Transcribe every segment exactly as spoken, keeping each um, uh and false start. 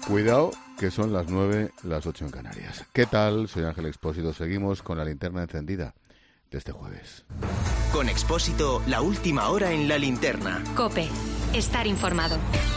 Cuidado, que son las nueve, las ocho en Canarias. ¿Qué tal? Soy Ángel Expósito. Seguimos con la linterna encendida de este jueves. Con Expósito, la última hora en la linterna. COPE. Estar informado.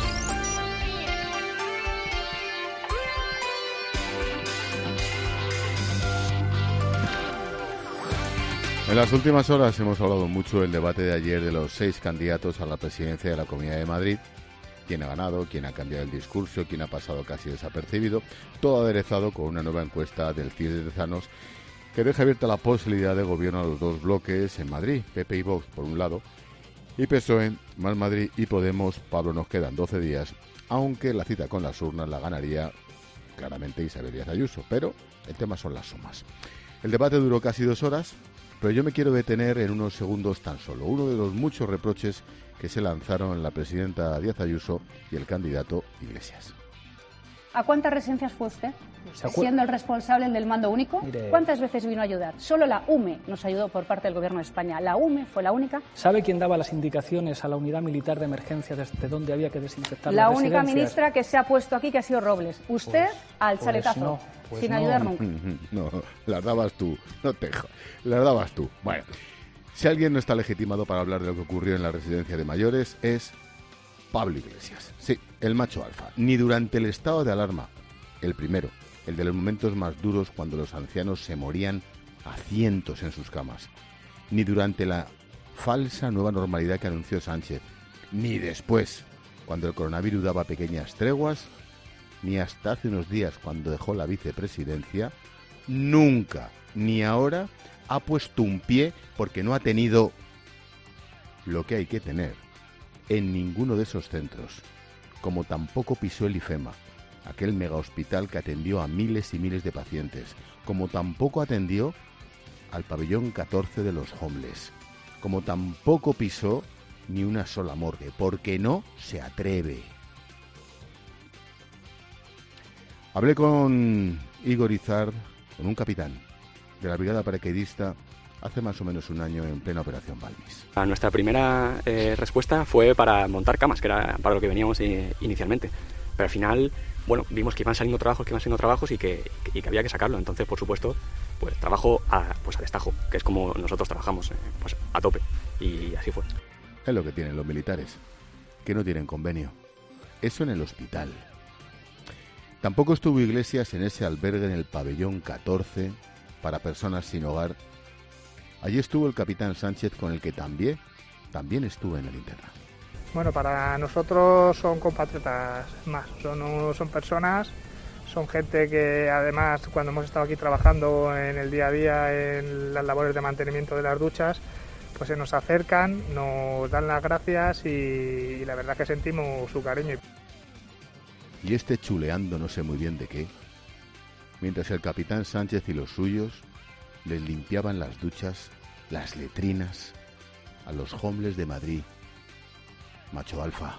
En las últimas horas hemos hablado mucho del debate de ayer de los seis candidatos a la presidencia de la Comunidad de Madrid. Quién ha ganado, quién ha cambiado el discurso, quién ha pasado casi desapercibido, todo aderezado con una nueva encuesta del C I S de Tezanos que deja abierta la posibilidad de gobierno a los dos bloques en Madrid, P P y Vox por un lado, y P S O E, Más Madrid y Podemos. Pablo, nos quedan doce días, aunque la cita con las urnas la ganaría claramente Isabel Díaz Ayuso, pero el tema son las sumas. El debate duró casi dos horas, pero yo me quiero detener en unos segundos tan solo. Uno de los muchos reproches que se lanzaron la presidenta Díaz Ayuso y el candidato Iglesias. ¿A cuántas residencias fue usted? Siendo el responsable del mando único, Mire, ¿cuántas veces vino a ayudar? Solo la U M E nos ayudó por parte del Gobierno de España. La U M E fue la única. ¿Sabe quién daba las indicaciones a la unidad militar de emergencia desde dónde había que desinfectar La las única residencias? ministra que se ha puesto aquí, que ha sido Robles. Usted Pues- al pues chaletazo, no, pues sin no. ayudar nunca. No, las dabas tú, no te jo- las dabas tú. Bueno, si alguien no está legitimado para hablar de lo que ocurrió en la residencia de mayores es Pablo Iglesias. Sí, el macho alfa. Ni durante el estado de alarma, el primero, el de los momentos más duros cuando los ancianos se morían a cientos en sus camas, ni durante la falsa nueva normalidad que anunció Sánchez, ni después, cuando el coronavirus daba pequeñas treguas, ni hasta hace unos días cuando dejó la vicepresidencia, nunca, ni ahora, ha puesto un pie porque no ha tenido lo que hay que tener en ninguno de esos centros, como tampoco pisó el IFEMA, aquel mega hospital que atendió a miles y miles de pacientes, como tampoco atendió al pabellón catorce de los homeless, como tampoco pisó ni una sola morgue, porque no se atreve. Hablé con Igor Izard, con un capitán de la brigada paracaidista, hace más o menos un año en plena operación Balmis. Nuestra primera eh, respuesta fue para montar camas, que era para lo que veníamos eh, inicialmente. Pero al final, bueno, vimos que iban saliendo trabajos, que iban saliendo trabajos y que, y que había que sacarlo. Entonces, por supuesto, pues trabajo a, pues a destajo, que es como nosotros trabajamos, eh, pues a tope. Y así fue. Es lo que tienen los militares, que no tienen convenio. Eso en el hospital. Tampoco estuvo Iglesias en ese albergue en el pabellón catorce para personas sin hogar. Allí estuvo el capitán Sánchez, con el que también, también estuve en la linterna. Bueno, para nosotros son compatriotas más, son, son personas, son gente que además cuando hemos estado aquí trabajando en el día a día en las labores de mantenimiento de las duchas, pues se nos acercan, nos dan las gracias y, y la verdad que sentimos su cariño. Y este chuleando no sé muy bien de qué, mientras el capitán Sánchez y los suyos les limpiaban las duchas, las letrinas, a los homeless de Madrid. Macho alfa.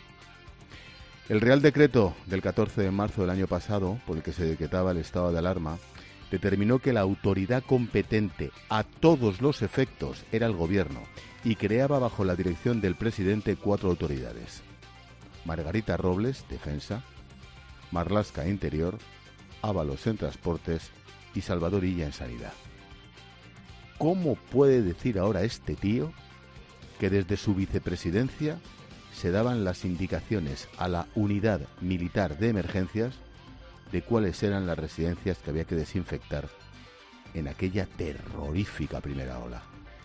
El Real Decreto del catorce de marzo del año pasado, por el que se decretaba el estado de alarma, determinó que la autoridad competente a todos los efectos era el Gobierno y creaba bajo la dirección del presidente cuatro autoridades: Margarita Robles, Defensa; Marlaska, Interior; Ábalos, en Transportes; y Salvador Illa, en Sanidad. ¿Cómo puede decir ahora este tío que desde su vicepresidencia se daban las indicaciones a la unidad militar de emergencias de cuáles eran las residencias que había que desinfectar en aquella terrorífica primera ola?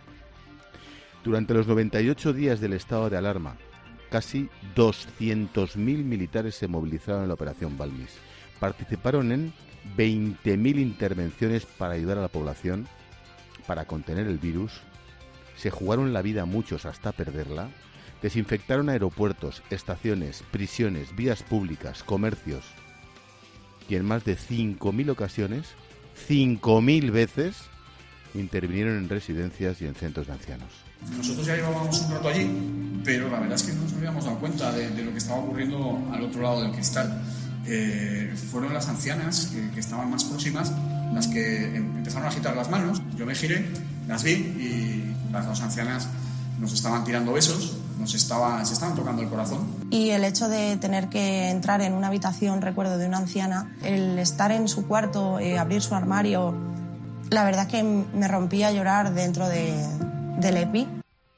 Durante los noventa y ocho días del estado de alarma, casi doscientos mil militares se movilizaron en la operación Balmis. Participaron en veinte mil intervenciones para ayudar a la población, para contener el virus. Se jugaron la vida muchos hasta perderla. Desinfectaron aeropuertos, estaciones, prisiones, vías públicas, comercios. Y en más de cinco mil ocasiones, cinco mil veces, intervinieron en residencias y en centros de ancianos. Nosotros ya llevábamos un rato allí, pero la verdad es que no nos habíamos dado cuenta de, de lo que estaba ocurriendo al otro lado del cristal. Eh, fueron las ancianas que, que estaban más próximas las que empezaron a agitar las manos. Yo me giré, las vi y las dos ancianas nos estaban tirando besos, nos estaba, se estaban tocando el corazón. Y el hecho de tener que entrar en una habitación, recuerdo, de una anciana, el estar en su cuarto, eh, abrir su armario, la verdad que me rompía a llorar dentro de, del E P I.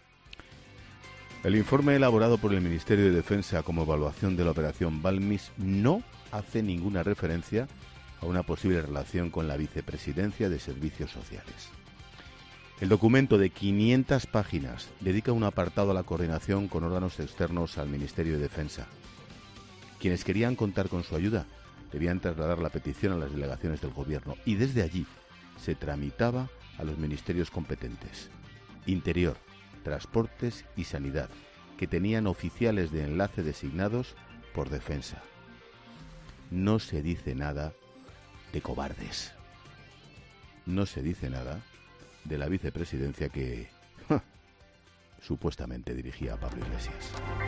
El informe elaborado por el Ministerio de Defensa como evaluación de la operación Balmis no hace ninguna referencia a una posible relación con la Vicepresidencia de Servicios Sociales. El documento de quinientas páginas dedica un apartado a la coordinación con órganos externos al Ministerio de Defensa. Quienes querían contar con su ayuda debían trasladar la petición a las delegaciones del Gobierno y desde allí se tramitaba a los ministerios competentes: Interior, Transportes y Sanidad, que tenían oficiales de enlace designados por Defensa. No se dice nada de cobardes. No se dice nada de la vicepresidencia que ja, supuestamente dirigía a Pablo Iglesias.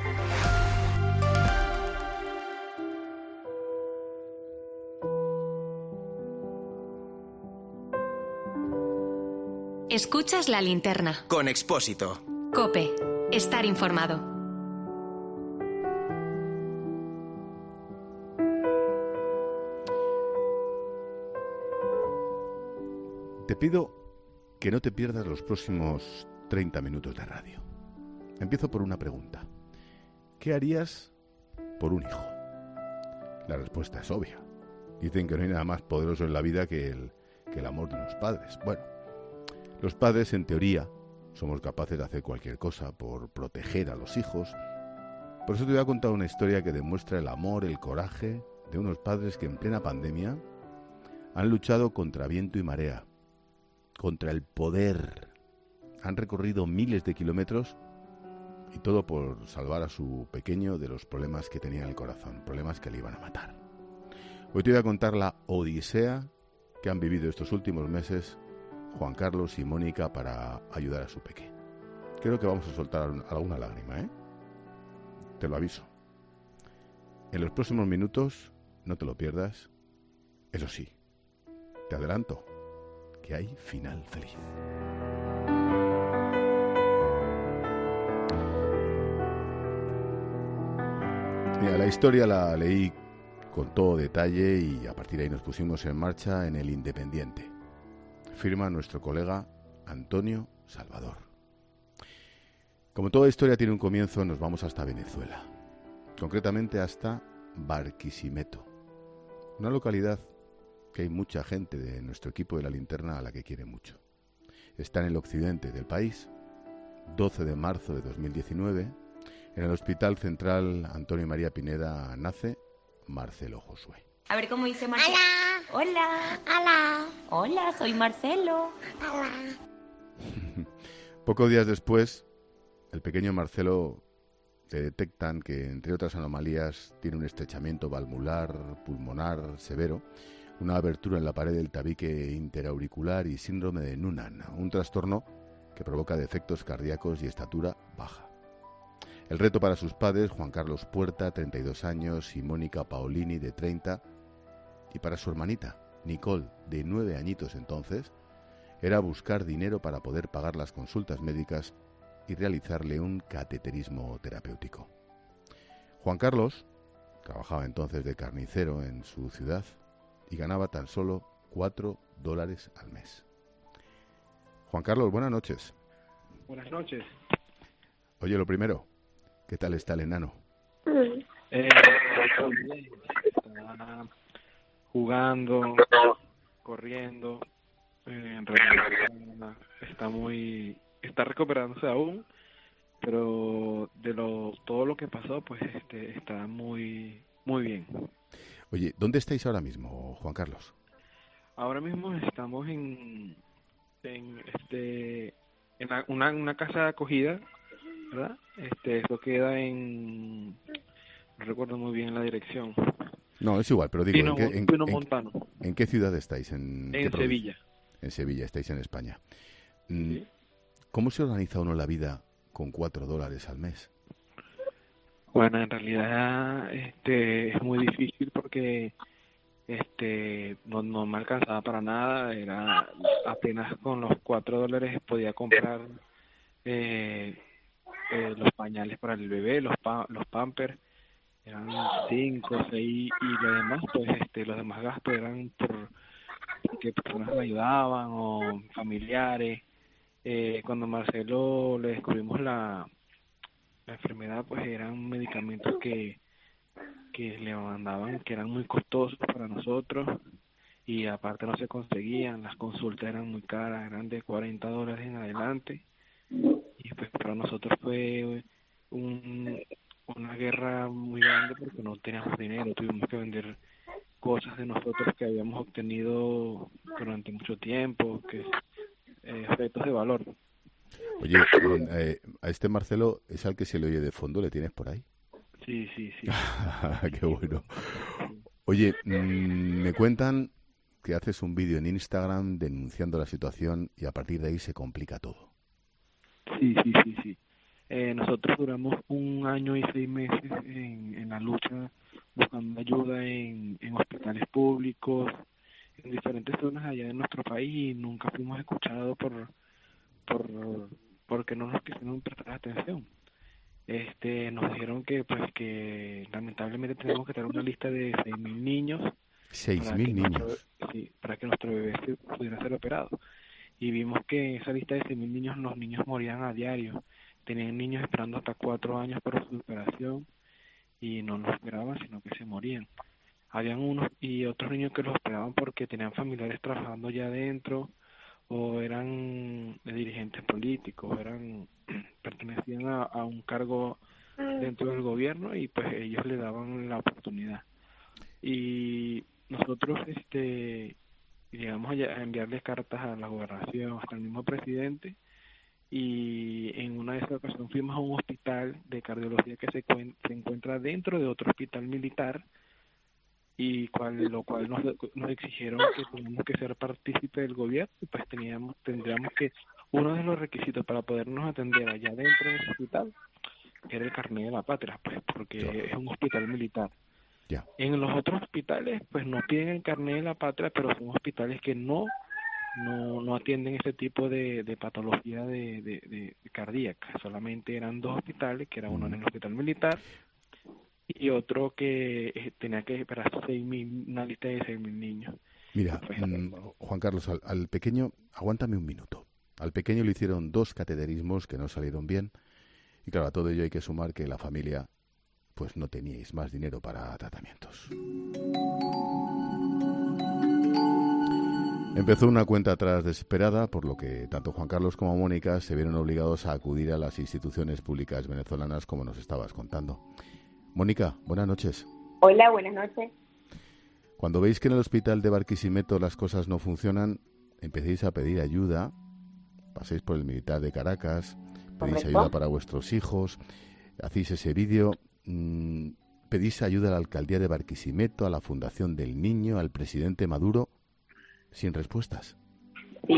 Escuchas La Linterna. Con Expósito. COPE. Estar informado. Te pido que no te pierdas los próximos treinta minutos de radio. Empiezo por una pregunta. ¿Qué harías por un hijo? La respuesta es obvia. Dicen que no hay nada más poderoso en la vida que el, que el amor de unos padres. Bueno, los padres, en teoría, somos capaces de hacer cualquier cosa por proteger a los hijos. Por eso te voy a contar una historia que demuestra el amor, el coraje de unos padres que en plena pandemia han luchado contra viento y marea, contra el poder. Han recorrido miles de kilómetros y todo por salvar a su pequeño de los problemas que tenía en el corazón, problemas que le iban a matar. Hoy te voy a contar la odisea que han vivido estos últimos meses Juan Carlos y Mónica para ayudar a su peque. Creo que vamos a soltar alguna lágrima, ¿eh? Te lo aviso. En los próximos minutos, no te lo pierdas. Eso sí, te adelanto que hay final feliz. Mira, la historia la leí con todo detalle y a partir de ahí nos pusimos en marcha en El Independiente. Firma nuestro colega Antonio Salvador. Como toda historia tiene un comienzo, nos vamos hasta Venezuela, concretamente hasta Barquisimeto, una localidad que hay mucha gente de nuestro equipo de La Linterna a la que quiere mucho. Está en el occidente del país. doce de marzo de dos mil diecinueve, en el Hospital Central Antonio María Pineda nace Marcelo Josué. A ver cómo dice Marcelo. Hola. Hola. Hola. Hola, soy Marcelo. Hola. Pocos días después, el pequeño Marcelo le detectan que, entre otras anomalías, tiene un estrechamiento valvular, pulmonar severo, una abertura en la pared del tabique interauricular y síndrome de Noonan, un trastorno que provoca defectos cardíacos y estatura baja. El reto para sus padres, Juan Carlos Puerta, treinta y dos años, y Mónica Paolini, de treinta, y para su hermanita, Nicole, de nueve añitos entonces, era buscar dinero para poder pagar las consultas médicas y realizarle un cateterismo terapéutico. Juan Carlos trabajaba entonces de carnicero en su ciudad y ganaba tan solo cuatro dólares al mes. Juan Carlos, buenas noches. Buenas noches. Oye, lo primero, ¿qué tal está el enano? Eh, está jugando, corriendo, eh, en realidad está muy, está recuperándose aún, pero de lo todo lo que pasó, pues este está muy muy bien. Oye, ¿dónde estáis ahora mismo, Juan Carlos? Ahora mismo estamos en en este en la, una una casa de acogida, ¿verdad? Este esto queda en, no recuerdo muy bien la dirección. No, es igual, pero digo, Pino, ¿en, qué, en, Pino en, Montano. ¿en qué ciudad estáis? En, en Sevilla. En Sevilla, estáis en España. Sí. ¿Cómo se organiza uno la vida con cuatro dólares al mes? Bueno, en realidad este es muy difícil porque este no, no me alcanzaba para nada, era apenas con los cuatro dólares podía comprar eh, eh, los pañales para el bebé, los pa los pampers, eran cinco, seis, y lo demás, pues este, los demás gastos eran por porque personas me ayudaban o familiares. Eh, cuando Marcelo le descubrimos la, la enfermedad, pues eran medicamentos que, que le mandaban, que eran muy costosos para nosotros, y aparte no se conseguían, las consultas eran muy caras, eran de cuarenta dólares en adelante, y pues para nosotros fue un, una guerra muy grande porque no teníamos dinero, tuvimos que vender cosas de nosotros que habíamos obtenido durante mucho tiempo, que eh, objetos de valor. Oye, eh, a este Marcelo es al que se le oye de fondo, ¿le tienes por ahí? Sí, sí, sí. Qué bueno. Oye, mmm, me cuentan que haces un vídeo en Instagram denunciando la situación y a partir de ahí se complica todo. Sí, sí, sí, sí. Eh, nosotros duramos un año y seis meses en, en la lucha buscando ayuda en, en hospitales públicos, en diferentes zonas allá de nuestro país, y nunca fuimos escuchados por, por porque no nos quisieron prestar atención. Este, nos dijeron que pues que lamentablemente tenemos que tener una lista de seis mil niños. Seis mil niños. Nuestro, sí, para que nuestro bebé se, pudiera ser operado. Y vimos que en esa lista de seis mil niños, los niños morían a diario. Tenían niños esperando hasta cuatro años para su operación y no los operaban, sino que se morían. Habían unos y otros niños que los operaban porque tenían familiares trabajando allá adentro, o eran dirigentes políticos, eran pertenecían a, a un cargo dentro del gobierno, y pues ellos le daban la oportunidad. Y nosotros este llegamos a enviarles cartas a la gobernación, hasta el mismo presidente, y en una de esas ocasiones fuimos a un hospital de cardiología que se, se encuentra dentro de otro hospital militar, y cual, lo cual nos, nos exigieron que teníamos que ser partícipe del gobierno, y pues teníamos tendríamos que, uno de los requisitos para podernos atender allá dentro del hospital era el carnet de la patria, pues porque Claro. es un hospital militar. Ya. En los otros hospitales pues no piden el carnet de la patria, pero son hospitales que no no no atienden ese tipo de, de patología de, de, de, de cardíaca. Solamente eran dos hospitales, que era uno en el hospital militar y otro que eh, tenía que esperar seis mil, una lista de seis mil niños. Mira, Pues, mm, Juan Carlos, al, al pequeño, aguántame un minuto. Al pequeño le hicieron dos cateterismos que no salieron bien, y claro, a todo ello hay que sumar que la familia pues no teníais más dinero para tratamientos. Empezó una cuenta atrás desesperada, por lo que tanto Juan Carlos como Mónica se vieron obligados a acudir a las instituciones públicas venezolanas, como nos estabas contando. Mónica, buenas noches. Hola, buenas noches. Cuando veis que en el hospital de Barquisimeto las cosas no funcionan, empecéis a pedir ayuda, paséis por el militar de Caracas, pedís Correcto. ayuda para vuestros hijos, hacéis ese vídeo, mmm, pedís ayuda a la alcaldía de Barquisimeto, a la Fundación del Niño, al presidente Maduro, sin respuestas. Sí,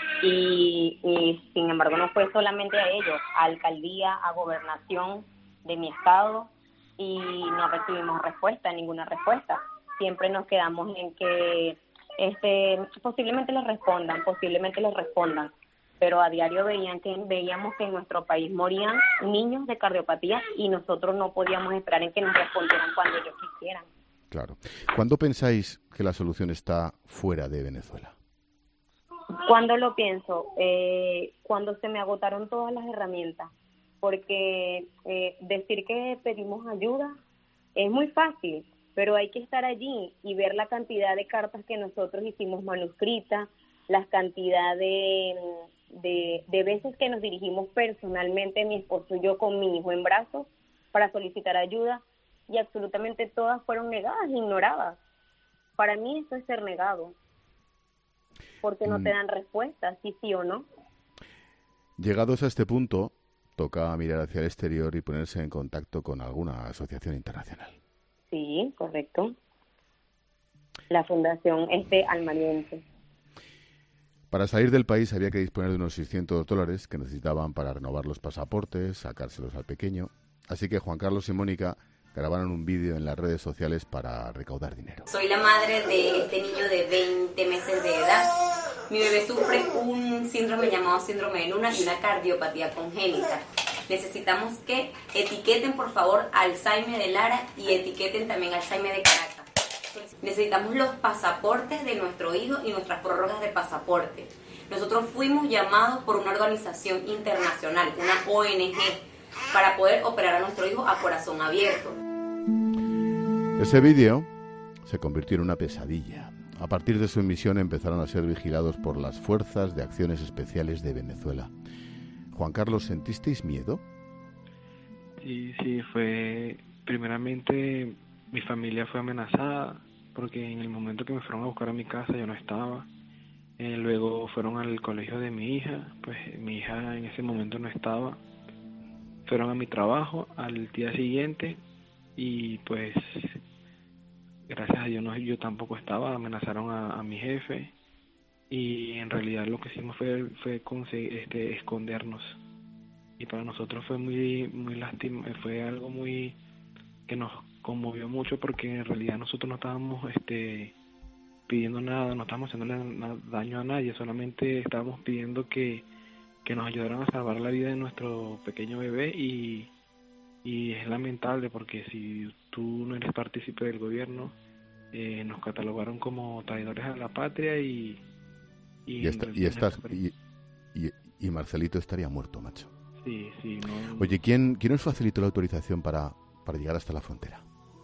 y, y sin embargo no fue solamente a ellos, a alcaldía, a gobernación de mi estado, y no recibimos respuesta, ninguna respuesta. Siempre nos quedamos en que este posiblemente les respondan, posiblemente les respondan, pero a diario veían que veíamos que en nuestro país morían niños de cardiopatía y nosotros no podíamos esperar en que nos respondieran cuando ellos quisieran. Claro. ¿Cuándo pensáis que la solución está fuera de Venezuela? Cuando lo pienso, eh, cuando se me agotaron todas las herramientas, porque eh, decir que pedimos ayuda es muy fácil, pero hay que estar allí y ver la cantidad de cartas que nosotros hicimos manuscritas, la cantidad de, de, de veces que nos dirigimos personalmente, mi esposo y yo, con mi hijo en brazos, para solicitar ayuda, y absolutamente todas fueron negadas, ignoradas. Para mí eso es ser negado, porque no te dan respuesta, sí, sí o no. Llegados a este punto, toca mirar hacia el exterior y ponerse en contacto con alguna asociación internacional. Sí, correcto. La Fundación este Almariense. Para salir del país había que disponer de unos seiscientos dólares que necesitaban para renovar los pasaportes, sacárselos al pequeño. Así que Juan Carlos y Mónica grabaron un vídeo en las redes sociales para recaudar dinero. Soy la madre de este niño de veinte meses de edad. Mi bebé sufre un síndrome llamado síndrome de Luna y una cardiopatía congénita. necesitamos que etiqueten por favor al Saime de Lara y etiqueten también al Saime de Caracas. Necesitamos los pasaportes de nuestro hijo y nuestras prórrogas de pasaporte. Nosotros fuimos llamados por una organización internacional, una O N G, para poder operar a nuestro hijo a corazón abierto. Ese vídeo se convirtió en una pesadilla. A partir de su emisión empezaron a ser vigilados por las Fuerzas de Acciones Especiales de Venezuela. Juan Carlos, ¿sentisteis miedo? Sí, sí, fue... Primeramente, mi familia fue amenazada porque en el momento que me fueron a buscar a mi casa yo no estaba. Eh, luego fueron al colegio de mi hija, pues mi hija en ese momento no estaba. Fueron a mi trabajo al día siguiente y pues gracias a Dios no, yo tampoco estaba. Amenazaron a, a mi jefe y en realidad lo que hicimos fue, fue conseguir, este, escondernos. Y para nosotros fue muy, muy lástima, fue algo muy que nos conmovió mucho porque en realidad nosotros no estábamos este pidiendo nada, no estábamos haciéndole daño a nadie, solamente estábamos pidiendo que, que nos ayudaran a salvar la vida de nuestro pequeño bebé y, y es lamentable porque si tú no eres partícipe del gobierno, eh, nos catalogaron como traidores a la patria y... Y, y, esta, y, estás, y, y, y Marcelito estaría muerto, macho. Sí, sí. No, Oye, ¿quién, ¿quién os facilitó la autorización para, para llegar hasta la frontera?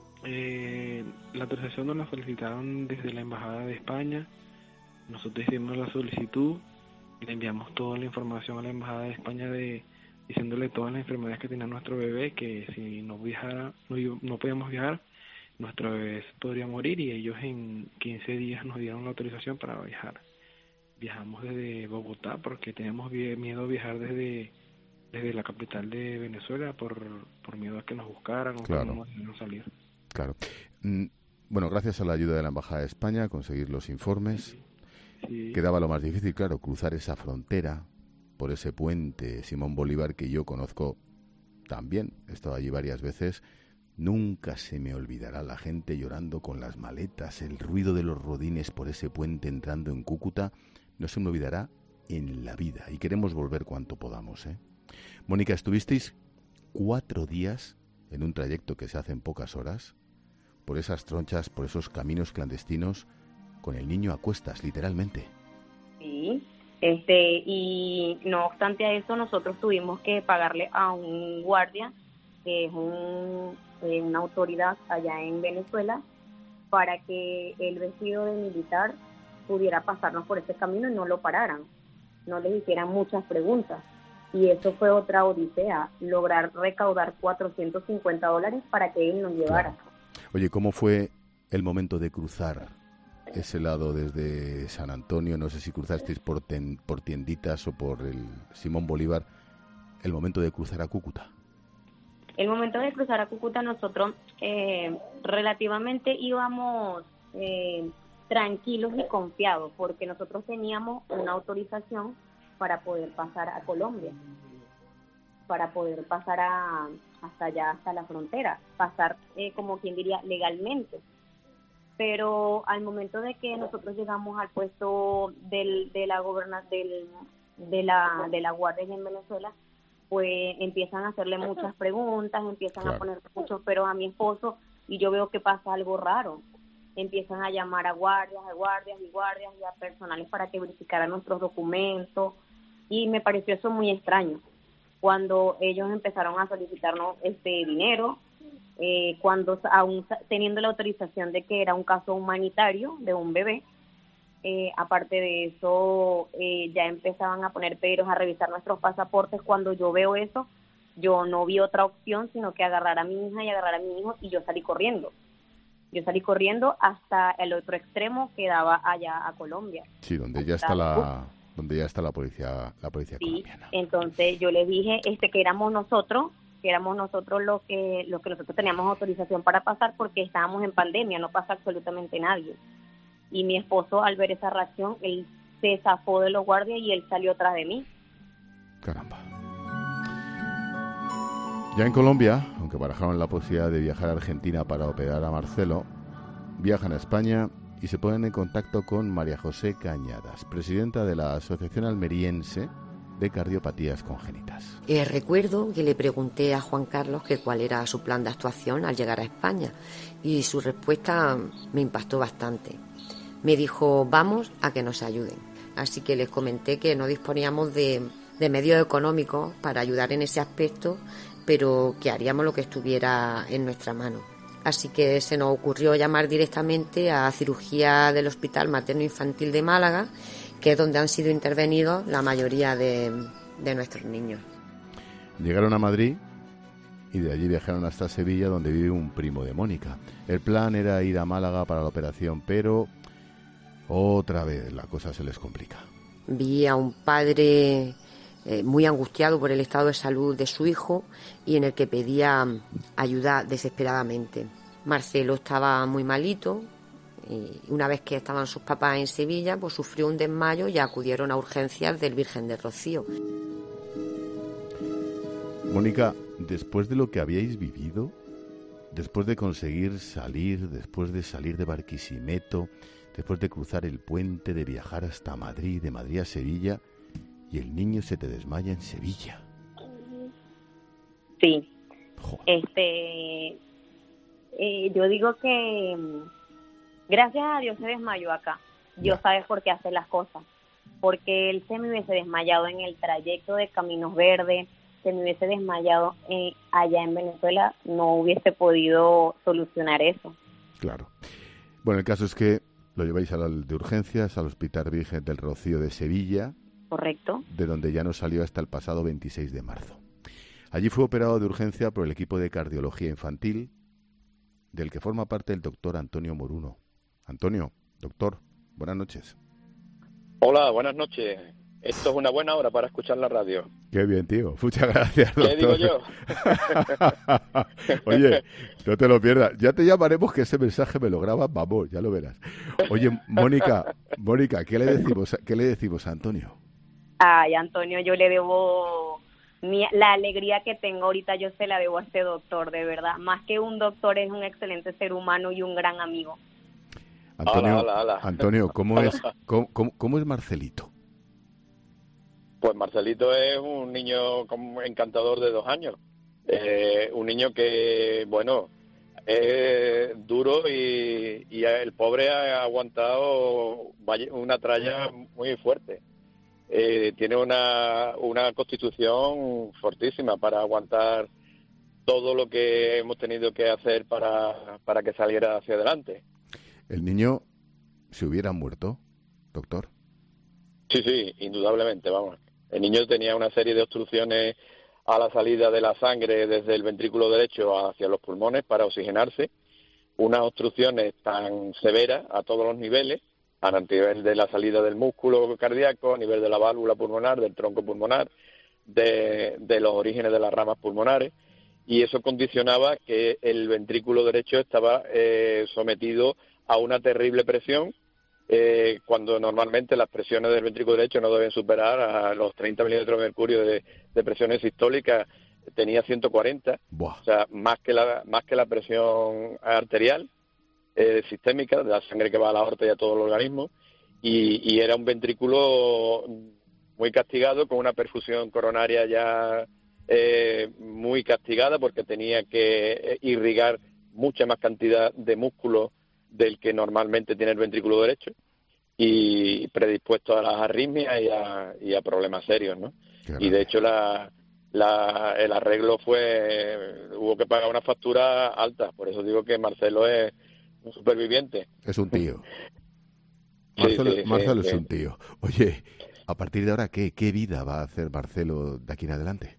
Eh, la autorización nos la solicitaron desde la Embajada de España. Nosotros hicimos la solicitud y le enviamos toda la información a la Embajada de España de diciéndole todas las enfermedades que tenía nuestro bebé, que si no viajara, no, no podíamos viajar, nuestro bebé podría morir y ellos en quince días nos dieron la autorización para viajar. Viajamos desde Bogotá porque teníamos miedo a viajar desde desde la capital de Venezuela por, por miedo a que nos buscaran o claro. que no nos dejaran salir. Claro. Mm, bueno, gracias a la ayuda de la Embajada de España, conseguir los informes. Sí. Sí. Quedaba lo más difícil, claro, cruzar esa frontera por ese puente Simón Bolívar que yo conozco también. He estado allí varias veces. Nunca se me olvidará la gente llorando con las maletas, el ruido de los rodines por ese puente entrando en Cúcuta. No se me olvidará en la vida y queremos volver cuanto podamos, ¿eh? Mónica, estuvisteis cuatro días en un trayecto que se hace en pocas horas, por esas tronchas, por esos caminos clandestinos, con el niño a cuestas, literalmente. Sí, este, y no obstante a eso, nosotros tuvimos que pagarle a un guardia, que es un, eh, una autoridad allá en Venezuela, para que el vestido de militar pudiera pasarnos por ese camino y no lo pararan, no les hicieran muchas preguntas. Y eso fue otra odisea, lograr recaudar cuatrocientos cincuenta dólares para que él nos llevara. Claro. Oye, ¿cómo fue el momento de cruzar ese lado desde San Antonio? No sé si cruzasteis por, ten, por Tienditas o por el Simón Bolívar, el momento de cruzar a Cúcuta. El momento de cruzar a Cúcuta nosotros eh, relativamente íbamos eh, tranquilos y confiados, porque nosotros teníamos una autorización para poder pasar a Colombia, para poder pasar a, hasta allá, hasta la frontera, pasar, eh, como quien diría, legalmente. Pero al momento de que nosotros llegamos al puesto del, de la goberna, del, de la de la guardia en Venezuela, pues empiezan a hacerle muchas preguntas, empiezan claro. a poner mucho, pero a mi esposo, y yo veo que pasa algo raro. Empiezan a llamar a guardias, a guardias y guardias y a personales para que verificaran nuestros documentos, y me pareció eso muy extraño. Cuando ellos empezaron a solicitarnos este dinero, eh, cuando aún teniendo la autorización de que era un caso humanitario de un bebé, eh, aparte de eso, eh, ya empezaban a poner peros, a revisar nuestros pasaportes. Cuando yo veo eso, yo no vi otra opción sino que agarrar a mi hija y agarrar a mi hijo, y yo salí corriendo. Yo salí corriendo hasta el otro extremo que daba allá a Colombia. Sí, donde ya está la donde ya está la policía la policía sí, colombiana. Entonces yo les dije este que éramos nosotros, que éramos nosotros los que los que nosotros teníamos autorización para pasar, porque estábamos en pandemia, no pasa absolutamente nadie. Y mi esposo, al ver esa reacción, él se zafó de los guardias y él salió atrás de mí. Caramba. Ya en Colombia, aunque barajaron la posibilidad de viajar a Argentina para operar a Marcelo, viajan a España y se ponen en contacto con María José Cañadas, presidenta de la Asociación Almeriense de Cardiopatías Congénitas. Eh, recuerdo que le pregunté a Juan Carlos que cuál era su plan de actuación al llegar a España y su respuesta me impactó bastante. Me dijo, vamos a que nos ayuden. Así que les comenté que no disponíamos de, de medios económicos para ayudar en ese aspecto, pero que haríamos lo que estuviera en nuestra mano. Así que se nos ocurrió llamar directamente a cirugía del Hospital Materno Infantil de Málaga, que es donde han sido intervenidos la mayoría de, de nuestros niños. Llegaron a Madrid y de allí viajaron hasta Sevilla, donde vive un primo de Mónica. El plan era ir a Málaga para la operación, pero otra vez la cosa se les complica. Vi a un padre eh, muy angustiado por el estado de salud de su hijo y en el que pedía ayuda desesperadamente. Marcelo estaba muy malito y una vez que estaban sus papás en Sevilla, pues sufrió un desmayo y acudieron a urgencias del Virgen del Rocío. Mónica, después de lo que habíais vivido, después de conseguir salir, después de salir de Barquisimeto, después de cruzar el puente, de viajar hasta Madrid, de Madrid a Sevilla, y el niño se te desmaya en Sevilla. Sí. Joder. Este, eh, yo digo que gracias a Dios se desmayó acá. Dios sabe por qué hace las cosas. Porque él se me hubiese desmayado en el trayecto de Caminos Verdes, se me hubiese desmayado eh, allá en Venezuela, no hubiese podido solucionar eso. Claro. Bueno, el caso es que lo lleváis a la de urgencias al Hospital Virgen del Rocío de Sevilla. Correcto. De donde ya no salió hasta el pasado veintiséis de marzo. Allí fue operado de urgencia por el equipo de cardiología infantil, del que forma parte el doctor Antonio Moruno. Antonio, doctor, buenas noches. Hola, buenas noches. Esto es una buena hora para escuchar la radio. Qué bien, tío. Muchas gracias, doctor. ¿Qué digo yo? Oye, no te lo pierdas. Ya te llamaremos, que ese mensaje me lo grabas, vamos, ya lo verás. Oye, Mónica, Mónica, ¿qué le decimos, qué le decimos a Antonio? Ay, Antonio, yo le debo mi, la alegría que tengo ahorita, yo se la debo a este doctor, de verdad. Más que un doctor, es un excelente ser humano y un gran amigo. Antonio, hola, hola, hola. Antonio, ¿cómo es, cómo, cómo, cómo es Marcelito? Pues Marcelito es un niño encantador de dos años. Eh, un niño que, bueno, es duro y, y el pobre ha aguantado una tralla muy fuerte. Eh, tiene una, una constitución fortísima para aguantar todo lo que hemos tenido que hacer para, para que saliera hacia adelante. ¿El niño se hubiera muerto, doctor? Sí, sí, indudablemente, vamos. El niño tenía una serie de obstrucciones a la salida de la sangre desde el ventrículo derecho hacia los pulmones para oxigenarse, unas obstrucciones tan severas a todos los niveles, a nivel de la salida del músculo cardíaco, a nivel de la válvula pulmonar, del tronco pulmonar, de, de los orígenes de las ramas pulmonares, y eso condicionaba que el ventrículo derecho estaba eh, sometido a una terrible presión, Eh, cuando normalmente las presiones del ventrículo derecho no deben superar a los treinta milímetros de mercurio de, de presiones sistólicas, tenía ciento cuarenta, Buah. O sea, más que la más que la presión arterial eh, sistémica, de la sangre que va a la aorta y a todo el organismo, y, y era un ventrículo muy castigado, con una perfusión coronaria ya eh, muy castigada, porque tenía que irrigar mucha más cantidad de músculo del que normalmente tiene el ventrículo derecho, y predispuesto a las arritmias y a, y a problemas serios, ¿no? Claro. Y de hecho la, la, el arreglo fue, hubo que pagar una factura alta, por eso digo que Marcelo es un superviviente. Es un tío. Sí, Marcelo, sí, Marcelo sí, es sí. un tío. Oye, a partir de ahora, ¿qué, qué vida va a hacer Marcelo de aquí en adelante?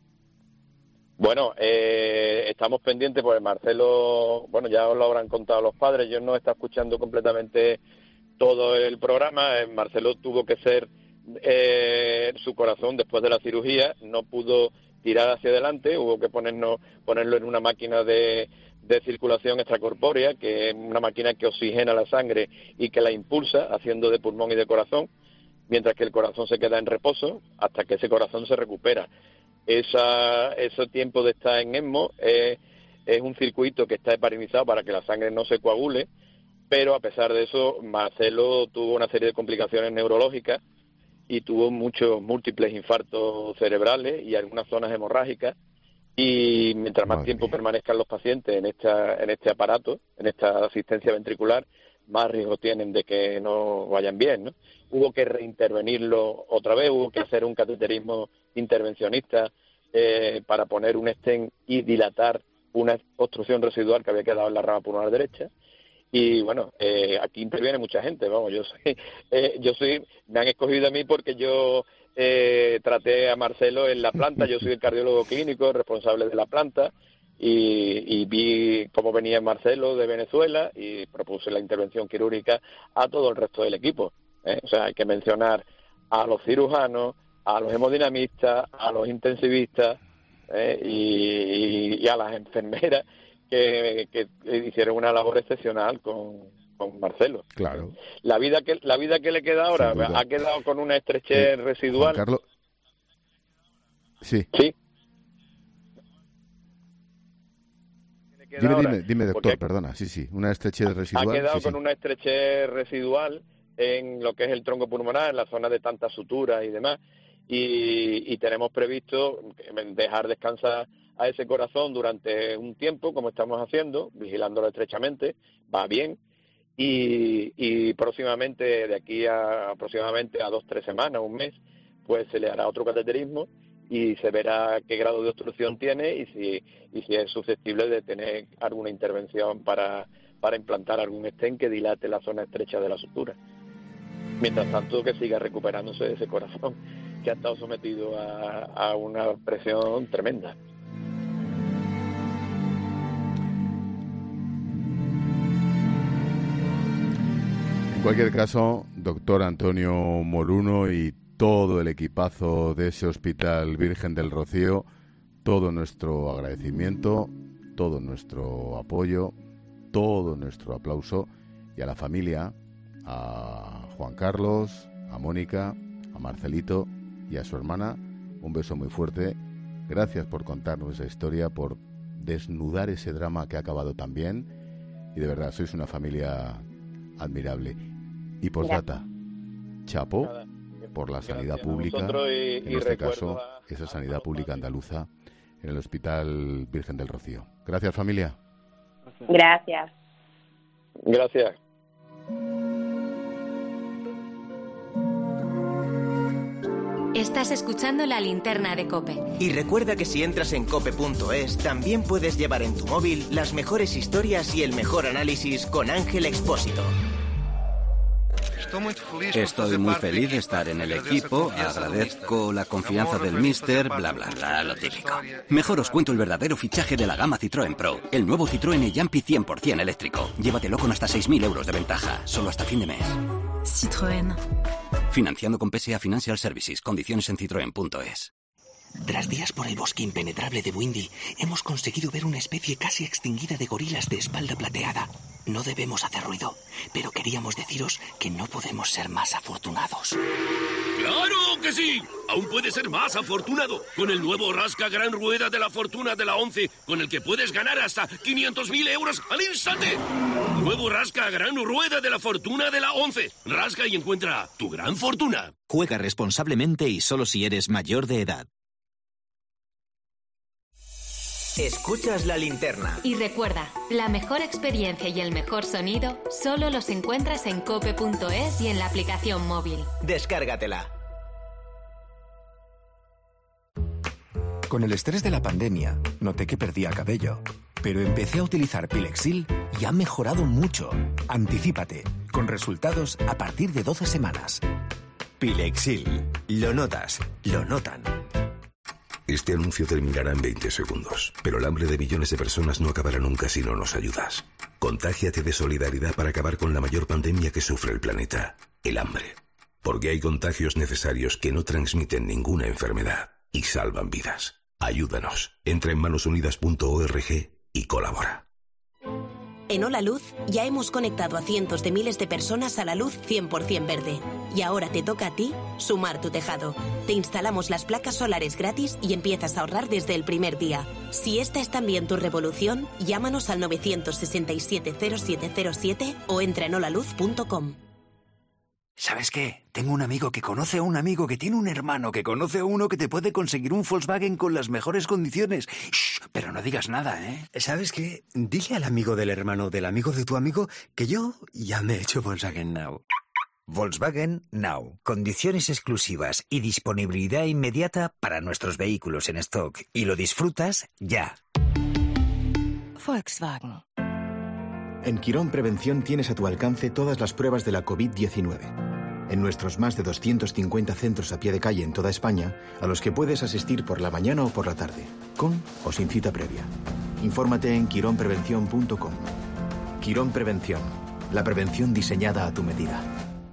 Bueno, eh, estamos pendientes, porque Marcelo, bueno, ya os lo habrán contado los padres, yo no estaba escuchando completamente todo el programa. eh, Marcelo tuvo que ser, eh, su corazón después de la cirugía no pudo tirar hacia adelante, hubo que ponernos, ponerlo en una máquina de, de circulación extracorpórea, que es una máquina que oxigena la sangre y que la impulsa, haciendo de pulmón y de corazón, mientras que el corazón se queda en reposo hasta que ese corazón se recupera. Esa, ese tiempo de estar en ECMO es, es un circuito que está heparinizado para que la sangre no se coagule, pero a pesar de eso Marcelo tuvo una serie de complicaciones neurológicas y tuvo muchos múltiples infartos cerebrales y algunas zonas hemorrágicas. Y mientras más tiempo permanezcan los pacientes en esta en este aparato, en esta asistencia ventricular, más riesgo tienen de que no vayan bien, ¿no? Hubo que reintervenirlo otra vez, hubo que hacer un cateterismo intervencionista eh, para poner un stent y dilatar una obstrucción residual que había quedado en la rama pulmonar derecha. Y bueno, eh, aquí interviene mucha gente, vamos, yo soy, eh, yo soy, me han escogido a mí porque yo eh, traté a Marcelo en la planta, yo soy el cardiólogo clínico, responsable de la planta, y, y vi cómo venía Marcelo de Venezuela y propuse la intervención quirúrgica a todo el resto del equipo, ¿eh? O sea, hay que mencionar a los cirujanos, a los hemodinamistas, a los intensivistas ¿eh? y, y, y a las enfermeras que, que hicieron una labor excepcional con, con Marcelo. Claro. La vida que la vida que le queda ahora ha quedado con una estrechez eh, residual. Juan Carlos. Sí. Sí. Dime, dime, dime, doctor, perdona. Sí, sí, una estrechez residual. Ha quedado sí, con sí. una estrechez residual en lo que es el tronco pulmonar, en la zona de tantas suturas y demás. Y, y tenemos previsto dejar descansar a ese corazón durante un tiempo, como estamos haciendo, vigilándolo estrechamente, va bien, y, y próximamente, de aquí a aproximadamente a dos, tres semanas, un mes, pues se le hará otro cateterismo y se verá qué grado de obstrucción tiene y si, y si es susceptible de tener alguna intervención para, para implantar algún stent que dilate la zona estrecha de la sutura. Mientras tanto, que siga recuperándose de ese corazón que ha estado sometido a, a una presión tremenda. En cualquier caso, doctor Antonio Moruno y todo el equipazo de ese Hospital Virgen del Rocío, todo nuestro agradecimiento, todo nuestro apoyo, todo nuestro aplauso, y a la familia, a Juan Carlos, a Mónica, a Marcelito y a su hermana, un beso muy fuerte. Gracias por contarnos esa historia, por desnudar ese drama que ha acabado tan bien, y de verdad sois una familia admirable. Y postdata, chapó por la sanidad pública, y, en y este caso a, esa sanidad pública andaluza en el Hospital Virgen del Rocío. Gracias, familia. Gracias. Gracias. Estás escuchando La Linterna de COPE. Y recuerda que si entras en cope punto es, también puedes llevar en tu móvil las mejores historias y el mejor análisis con Ángel Expósito. Estoy muy feliz de estar en el equipo, agradezco la confianza del míster, bla bla bla, lo típico. Mejor os cuento el verdadero fichaje de la gama Citroën Pro, el nuevo Citroën e-Jumpy cien por ciento eléctrico. Llévatelo con hasta seis mil euros de ventaja, solo hasta fin de mes. Citroën. Financiando con P S A Financial Services, condiciones en citroen punto es. Tras días por el bosque impenetrable de Windy, hemos conseguido ver una especie casi extinguida de gorilas de espalda plateada. No debemos hacer ruido, pero queríamos deciros que no podemos ser más afortunados. ¡Claro que sí! Aún puedes ser más afortunado con el nuevo Rasca Gran Rueda de la Fortuna de la once, con el que puedes ganar hasta quinientos mil euros al instante. Nuevo Rasca Gran Rueda de la Fortuna de la once. Rasca y encuentra tu gran fortuna. Juega responsablemente y solo si eres mayor de edad. Escuchas La Linterna. Y recuerda, la mejor experiencia y el mejor sonido solo los encuentras en cope punto es y en la aplicación móvil. Descárgatela. Con el estrés de la pandemia, noté que perdía cabello. Pero empecé a utilizar Pilexil y ha mejorado mucho. Anticípate, con resultados a partir de doce semanas. Pilexil. Lo notas, lo notan. Este anuncio terminará en veinte segundos, pero el hambre de millones de personas no acabará nunca si no nos ayudas. Contágiate de solidaridad para acabar con la mayor pandemia que sufre el planeta, el hambre. Porque hay contagios necesarios que no transmiten ninguna enfermedad y salvan vidas. Ayúdanos. Entra en manos unidas punto org y colabora. En Hola Luz ya hemos conectado a cientos de miles de personas a la luz cien por ciento verde. Y ahora te toca a ti sumar tu tejado. Te instalamos las placas solares gratis y empiezas a ahorrar desde el primer día. Si esta es también tu revolución, llámanos al nueve seis siete cero siete cero siete o entra en holaluz punto com. ¿Sabes qué? Tengo un amigo que conoce a un amigo que tiene un hermano que conoce a uno que te puede conseguir un Volkswagen con las mejores condiciones. Shh, pero no digas nada, ¿eh? ¿Sabes qué? Dile al amigo del hermano del amigo de tu amigo que yo ya me he hecho Volkswagen Now. Volkswagen Now. Condiciones exclusivas y disponibilidad inmediata para nuestros vehículos en stock. Y lo disfrutas ya. Volkswagen. En Quirón Prevención tienes a tu alcance todas las pruebas de la covid diecinueve. En nuestros más de doscientos cincuenta centros a pie de calle en toda España, a los que puedes asistir por la mañana o por la tarde, con o sin cita previa. Infórmate en quirón prevención punto com. Quirón Prevención, la prevención diseñada a tu medida.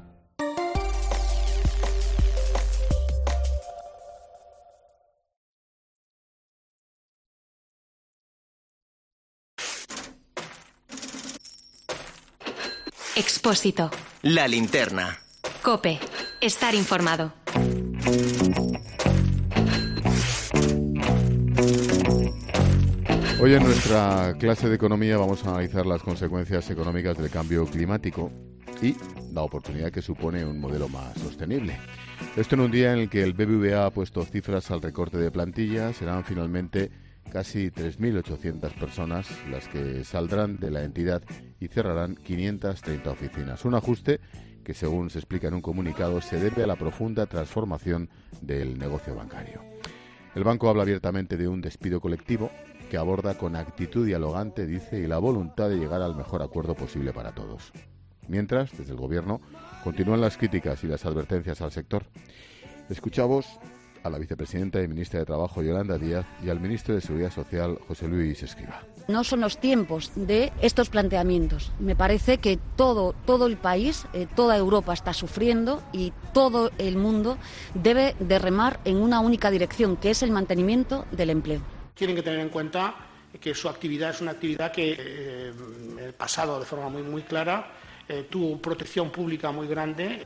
Expósito. La linterna. COPE. Estar informado. Hoy en nuestra clase de economía vamos a analizar las consecuencias económicas del cambio climático y la oportunidad que supone un modelo más sostenible. Esto en un día en el que el B B V A ha puesto cifras al recorte de plantilla. Serán finalmente casi tres mil ochocientas personas las que saldrán de la entidad y cerrarán quinientas treinta oficinas. Un ajuste que, según se explica en un comunicado, se debe a la profunda transformación del negocio bancario. El banco habla abiertamente de un despido colectivo que aborda con actitud dialogante, dice, y la voluntad de llegar al mejor acuerdo posible para todos. Mientras, desde el Gobierno, continúan las críticas y las advertencias al sector. Escuchamos a la vicepresidenta y ministra de Trabajo, Yolanda Díaz, y al ministro de Seguridad Social, José Luis Escrivá. No son los tiempos de estos planteamientos. Me parece que todo, todo el país, eh, toda Europa está sufriendo y todo el mundo debe de remar en una única dirección, que es el mantenimiento del empleo. Tienen que tener en cuenta que su actividad es una actividad que eh, en el pasado, de forma muy, muy clara, eh, tuvo protección pública muy grande.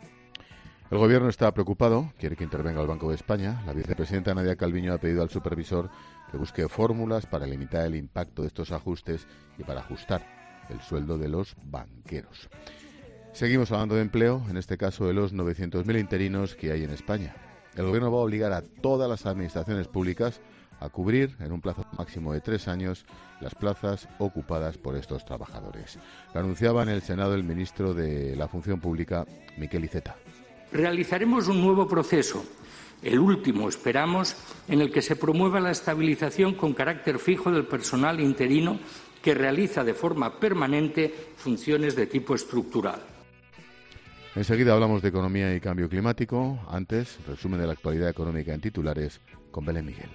El Gobierno está preocupado, quiere que intervenga el Banco de España. La vicepresidenta Nadia Calviño ha pedido al supervisor que busque fórmulas para limitar el impacto de estos ajustes y para ajustar el sueldo de los banqueros. Seguimos hablando de empleo, en este caso de los novecientos mil interinos que hay en España. El Gobierno va a obligar a todas las administraciones públicas a cubrir, en un plazo máximo de tres años, las plazas ocupadas por estos trabajadores. Lo anunciaba en el Senado el ministro de la Función Pública, Miquel Iceta. Realizaremos un nuevo proceso, el último, esperamos, en el que se promueva la estabilización con carácter fijo del personal interino que realiza de forma permanente funciones de tipo estructural. Enseguida hablamos de economía y cambio climático. Antes, resumen de la actualidad económica en titulares con Belén Miguel.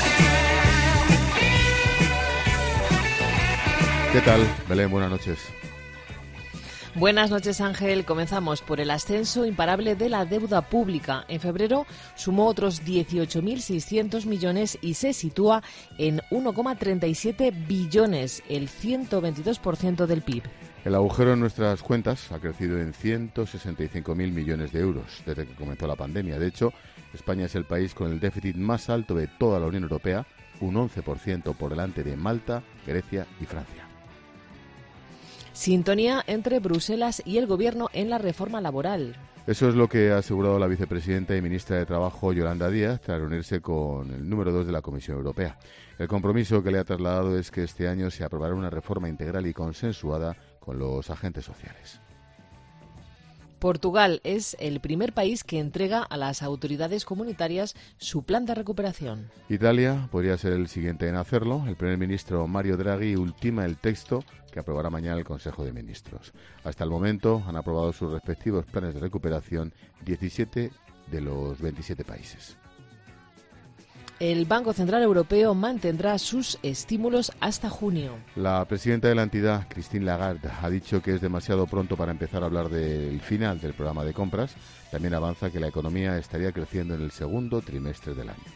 ¿Qué tal, Belén? Buenas noches. Buenas noches, Ángel. Comenzamos por el ascenso imparable de la deuda pública. En febrero sumó otros dieciocho mil seiscientos millones y se sitúa en uno coma treinta y siete billones, el ciento veintidós por ciento del P I B. El agujero en nuestras cuentas ha crecido en ciento sesenta y cinco mil millones de euros desde que comenzó la pandemia. De hecho, España es el país con el déficit más alto de toda la Unión Europea, un once por ciento por delante de Malta, Grecia y Francia. Sintonía entre Bruselas y el Gobierno en la reforma laboral. Eso es lo que ha asegurado la vicepresidenta y ministra de Trabajo, Yolanda Díaz, tras reunirse con el número dos de la Comisión Europea. El compromiso que le ha trasladado es que este año se aprobará una reforma integral y consensuada con los agentes sociales. Portugal es el primer país que entrega a las autoridades comunitarias su plan de recuperación. Italia podría ser el siguiente en hacerlo. El primer ministro Mario Draghi ultima el texto que aprobará mañana el Consejo de Ministros. Hasta el momento han aprobado sus respectivos planes de recuperación diecisiete de los veintisiete países. El Banco Central Europeo mantendrá sus estímulos hasta junio. La presidenta de la entidad, Christine Lagarde, ha dicho que es demasiado pronto para empezar a hablar del final del programa de compras. También avanza que la economía estaría creciendo en el segundo trimestre del año.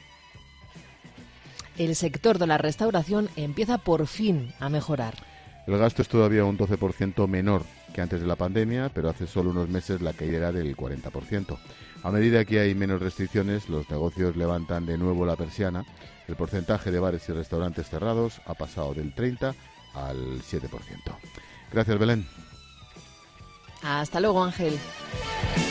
El sector de la restauración empieza por fin a mejorar. El gasto es todavía un doce por ciento menor que antes de la pandemia, pero hace solo unos meses la caída era del cuarenta por ciento. A medida que hay menos restricciones, los negocios levantan de nuevo la persiana. El porcentaje de bares y restaurantes cerrados ha pasado del treinta al siete por ciento. Gracias, Belén. Hasta luego, Ángel.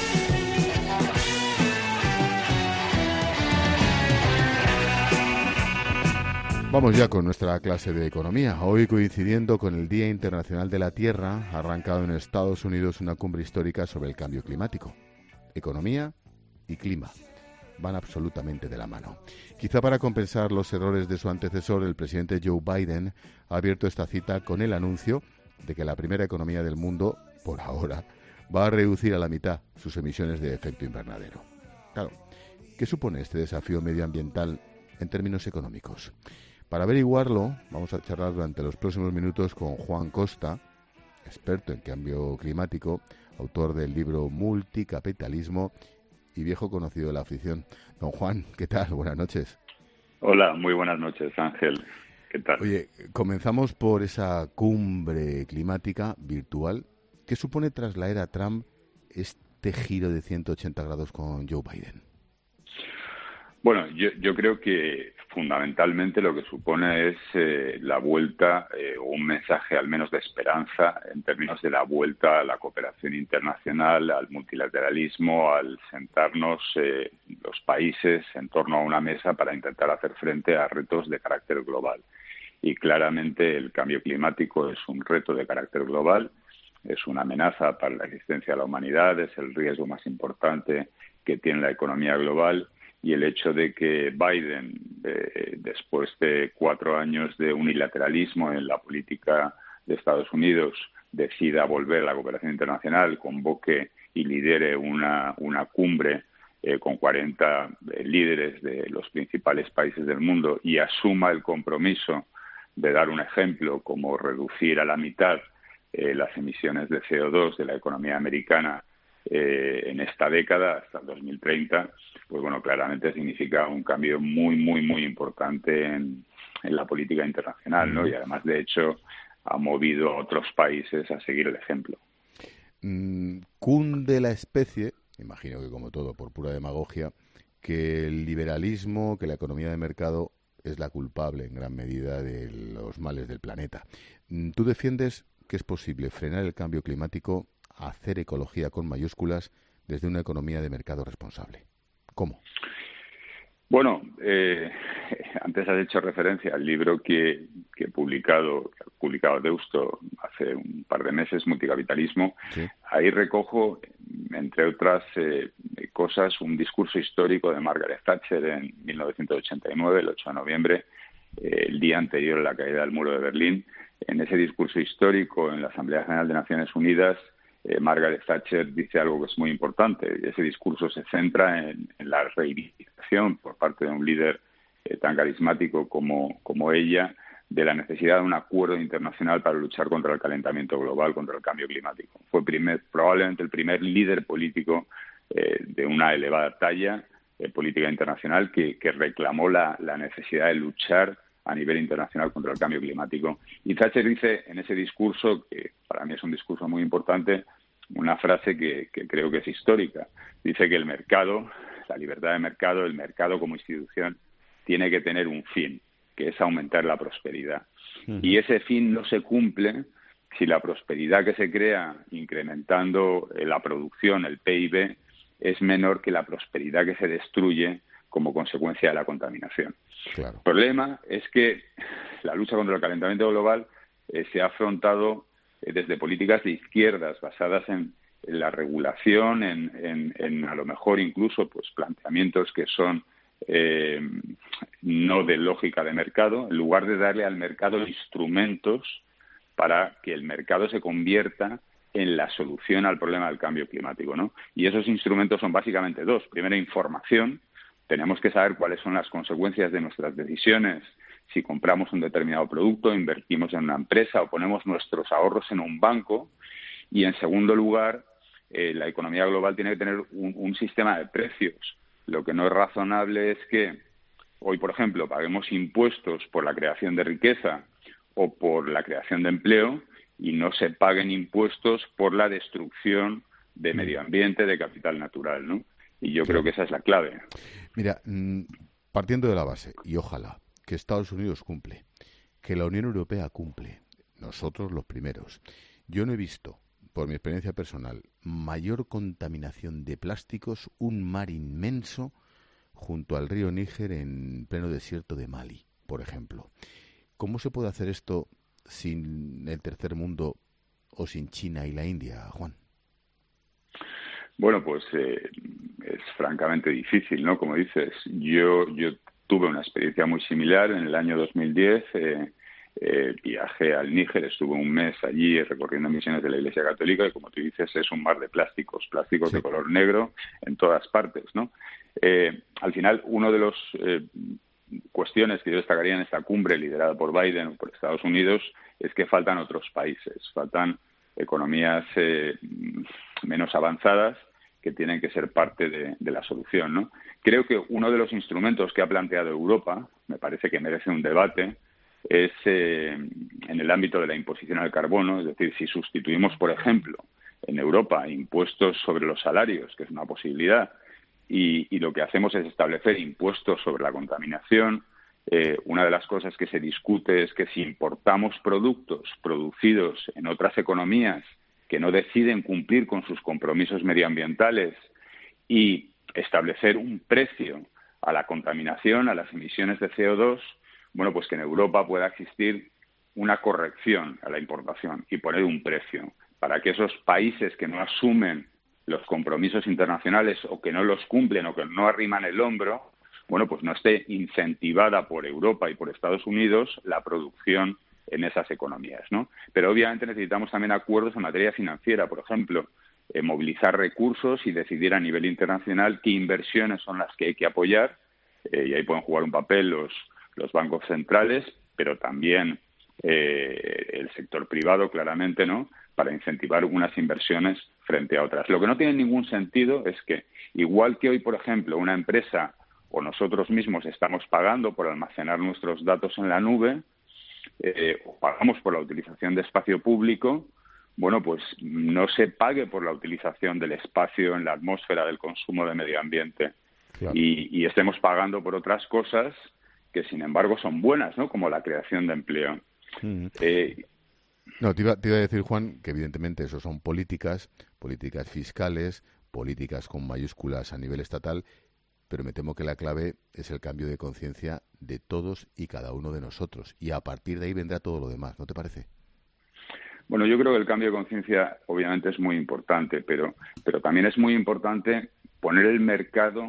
Vamos ya con nuestra clase de economía. Hoy, coincidiendo con el Día Internacional de la Tierra, ha arrancado en Estados Unidos una cumbre histórica sobre el cambio climático. Economía y clima van absolutamente de la mano. Quizá para compensar los errores de su antecesor, el presidente Joe Biden ha abierto esta cita con el anuncio de que la primera economía del mundo, por ahora, va a reducir a la mitad sus emisiones de efecto invernadero. Claro, ¿qué supone este desafío medioambiental en términos económicos? Para averiguarlo, vamos a charlar durante los próximos minutos con Juan Costa, experto en cambio climático, autor del libro Multicapitalismo y viejo conocido de la afición. Don Juan, ¿qué tal? Buenas noches. Hola, muy buenas noches, Ángel. ¿Qué tal? Oye, comenzamos por esa cumbre climática virtual. ¿Qué supone tras la era Trump este giro de ciento ochenta grados con Joe Biden? Bueno, yo, yo creo que fundamentalmente lo que supone es eh, la vuelta, eh, un mensaje al menos de esperanza en términos de la vuelta a la cooperación internacional, al multilateralismo, al sentarnos eh, los países en torno a una mesa para intentar hacer frente a retos de carácter global. Y claramente el cambio climático es un reto de carácter global, es una amenaza para la existencia de la humanidad, es el riesgo más importante que tiene la economía global. Y el hecho de que Biden, eh, después de cuatro años de unilateralismo en la política de Estados Unidos, decida volver a la cooperación internacional, convoque y lidere una, una cumbre eh, con cuarenta eh, líderes de los principales países del mundo y asuma el compromiso de dar un ejemplo como reducir a la mitad eh, las emisiones de C O dos de la economía americana Eh, en esta década, hasta el dos mil treinta, pues bueno, claramente significa un cambio muy, muy, muy importante en, en la política internacional, ¿no? Y además, de hecho, ha movido a otros países a seguir el ejemplo. Mm, cunde la especie, imagino que como todo por pura demagogia, que el liberalismo, que la economía de mercado es la culpable en gran medida de los males del planeta. ¿Tú defiendes que es posible frenar el cambio climático, hacer ecología con mayúsculas desde una economía de mercado responsable? ¿Cómo? Bueno, eh, antes has hecho referencia al libro que, que he publicado, que ha publicado Deusto hace un par de meses, Multicapitalismo. Sí. Ahí recojo, entre otras eh, cosas, un discurso histórico de Margaret Thatcher en mil novecientos ochenta y nueve, el ocho de noviembre, eh, el día anterior a la caída del muro de Berlín. En ese discurso histórico en la Asamblea General de Naciones Unidas, Eh, Margaret Thatcher dice algo que es muy importante. Ese discurso se centra en, en la reivindicación por parte de un líder eh, tan carismático como, como ella de la necesidad de un acuerdo internacional para luchar contra el calentamiento global, contra el cambio climático. Fue primer, probablemente el primer líder político eh, de una elevada talla eh, política internacional que, que reclamó la, la necesidad de luchar a nivel internacional contra el cambio climático. Y Thatcher dice en ese discurso, que para mí es un discurso muy importante, una frase que, que creo que es histórica. Dice que el mercado, la libertad de mercado, el mercado como institución, tiene que tener un fin, que es aumentar la prosperidad. Uh-huh. Y ese fin no se cumple si la prosperidad que se crea incrementando la producción, el P I B, es menor que la prosperidad que se destruye como consecuencia de la contaminación. Claro. El problema es que la lucha contra el calentamiento global eh, se ha afrontado eh, desde políticas de izquierdas basadas en, en la regulación, en, en, en a lo mejor incluso pues planteamientos que son eh, no de lógica de mercado, en lugar de darle al mercado instrumentos para que el mercado se convierta en la solución al problema del cambio climático, ¿no? Y esos instrumentos son básicamente dos. Primero, información. Tenemos que saber cuáles son las consecuencias de nuestras decisiones si compramos un determinado producto, invertimos en una empresa o ponemos nuestros ahorros en un banco. Y, en segundo lugar, eh, la economía global tiene que tener un, un sistema de precios. Lo que no es razonable es que hoy, por ejemplo, paguemos impuestos por la creación de riqueza o por la creación de empleo y no se paguen impuestos por la destrucción de medio ambiente, de capital natural, ¿no? Y yo creo que esa es la clave. Mira, partiendo de la base, y ojalá, que Estados Unidos cumple, que la Unión Europea cumple, nosotros los primeros. Yo no he visto, por mi experiencia personal, mayor contaminación de plásticos, un mar inmenso junto al río Níger en pleno desierto de Mali. por ejemplo. ¿Cómo se puede hacer esto sin el tercer mundo o sin China y la India, Juan? Bueno, pues eh, es francamente difícil, ¿no? Como dices, yo yo tuve una experiencia muy similar en el año dos mil diez. Eh, eh, viajé al Níger, estuve un mes allí recorriendo misiones de la Iglesia Católica y, como tú dices, es un mar de plásticos, plásticos sí. de color negro en todas partes, ¿no? Eh, al final, uno de los eh, cuestiones que yo destacaría en esta cumbre liderada por Biden o por Estados Unidos es que faltan otros países, faltan economías eh, menos avanzadas que tienen que ser parte de, de la solución, ¿no? Creo que uno de los instrumentos que ha planteado Europa, me parece que merece un debate, es eh, en el ámbito de la imposición al carbono, es decir, si sustituimos, por ejemplo, en Europa impuestos sobre los salarios, que es una posibilidad, y, y lo que hacemos es establecer impuestos sobre la contaminación. Eh, una de las cosas que se discute es que si importamos productos producidos en otras economías que no deciden cumplir con sus compromisos medioambientales y establecer un precio a la contaminación, a las emisiones de C O dos, bueno, pues que en Europa pueda existir una corrección a la importación y poner un precio para que esos países que no asumen los compromisos internacionales o que no los cumplen o que no arriman el hombro, bueno, pues no esté incentivada por Europa y por Estados Unidos la producción en esas economías, ¿no? Pero obviamente necesitamos también acuerdos en materia financiera, por ejemplo, eh, movilizar recursos y decidir a nivel internacional qué inversiones son las que hay que apoyar, eh, y ahí pueden jugar un papel los, los bancos centrales, pero también eh, el sector privado, claramente, ¿no?, para incentivar unas inversiones frente a otras. Lo que no tiene ningún sentido es que, igual que hoy, por ejemplo, una empresa o nosotros mismos estamos pagando por almacenar nuestros datos en la nube, eh, o pagamos por la utilización de espacio público, bueno, pues no se pague por la utilización del espacio en la atmósfera, del consumo de medio ambiente. Claro. Y, y estemos pagando por otras cosas que, sin embargo, son buenas, ¿no?, como la creación de empleo. Mm. Eh, No, te iba, te iba a decir, Juan, que evidentemente eso son políticas, políticas fiscales, políticas con mayúsculas a nivel estatal, pero me temo que la clave es el cambio de conciencia de todos y cada uno de nosotros. Y a partir de ahí vendrá todo lo demás, ¿no te parece? Bueno, yo creo que el cambio de conciencia obviamente es muy importante, pero, pero también es muy importante poner el mercado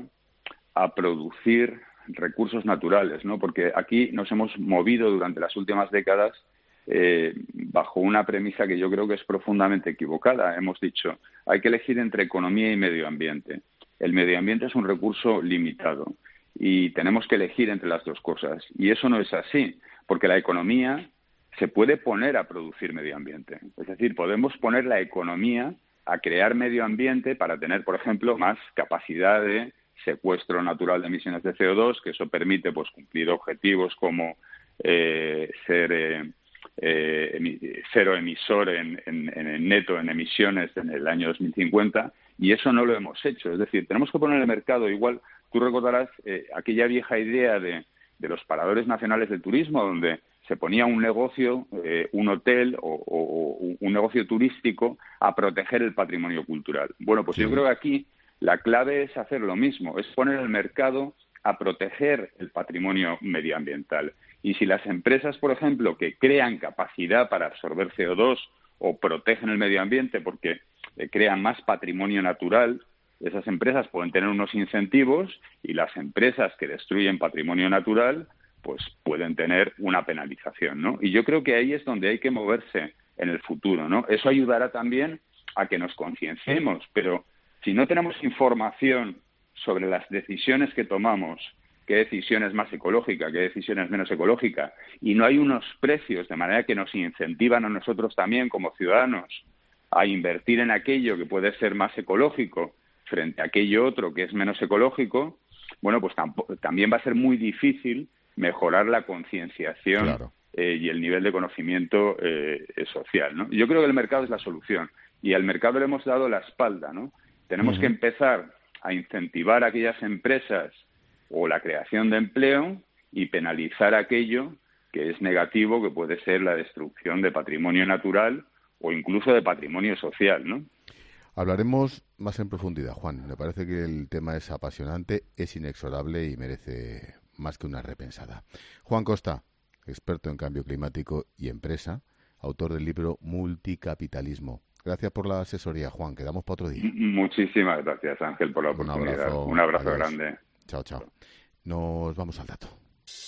a producir recursos naturales, ¿no? Porque aquí nos hemos movido durante las últimas décadas Eh, bajo una premisa que yo creo que es profundamente equivocada. Hemos dicho, hay que elegir entre economía y medio ambiente. El medio ambiente es un recurso limitado y tenemos que elegir entre las dos cosas. Y eso no es así, porque la economía se puede poner a producir medio ambiente. Es decir, podemos poner la economía a crear medio ambiente para tener, por ejemplo, más capacidad de secuestro natural de emisiones de C O dos, que eso permite pues cumplir objetivos como eh, ser... Eh, Eh, cero emisor en, en, en neto en emisiones en el año dos mil cincuenta, y eso no lo hemos hecho. Es decir, tenemos que poner el mercado. Igual, tú recordarás eh, aquella vieja idea de, de los paradores nacionales de turismo, donde se ponía un negocio, eh, un hotel o, o, o un negocio turístico a proteger el patrimonio cultural. Bueno, pues sí. Yo creo que aquí la clave es hacer lo mismo, es poner el mercado a proteger el patrimonio medioambiental. Y si las empresas, por ejemplo, que crean capacidad para absorber C O dos o protegen el medio ambiente porque eh, crean más patrimonio natural, esas empresas pueden tener unos incentivos, y las empresas que destruyen patrimonio natural pues pueden tener una penalización, ¿no? Y yo creo que ahí es donde hay que moverse en el futuro, ¿no? Eso ayudará también a que nos concienciemos, pero si no tenemos información sobre las decisiones que tomamos, qué decisión es más ecológica, qué decisión es menos ecológica, y no hay unos precios de manera que nos incentivan a nosotros también como ciudadanos a invertir en aquello que puede ser más ecológico frente a aquello otro que es menos ecológico, bueno, pues tampoco, también va a ser muy difícil mejorar la concienciación, claro, eh, y el nivel de conocimiento eh, social, ¿no? Yo creo que el mercado es la solución, y al mercado le hemos dado la espalda, ¿no? Tenemos uh-huh. que empezar a incentivar a aquellas empresas o la creación de empleo y penalizar aquello que es negativo, que puede ser la destrucción de patrimonio natural o incluso de patrimonio social, ¿no? Hablaremos más en profundidad, Juan. Me parece que el tema es apasionante, es inexorable y merece más que una repensada. Juan Costa, experto en cambio climático y empresa, autor del libro Multicapitalismo. Gracias por la asesoría, Juan. Quedamos para otro día. Muchísimas gracias, Ángel, por la oportunidad. Un abrazo, Un abrazo grande. Chao, chao. Nos vamos al dato.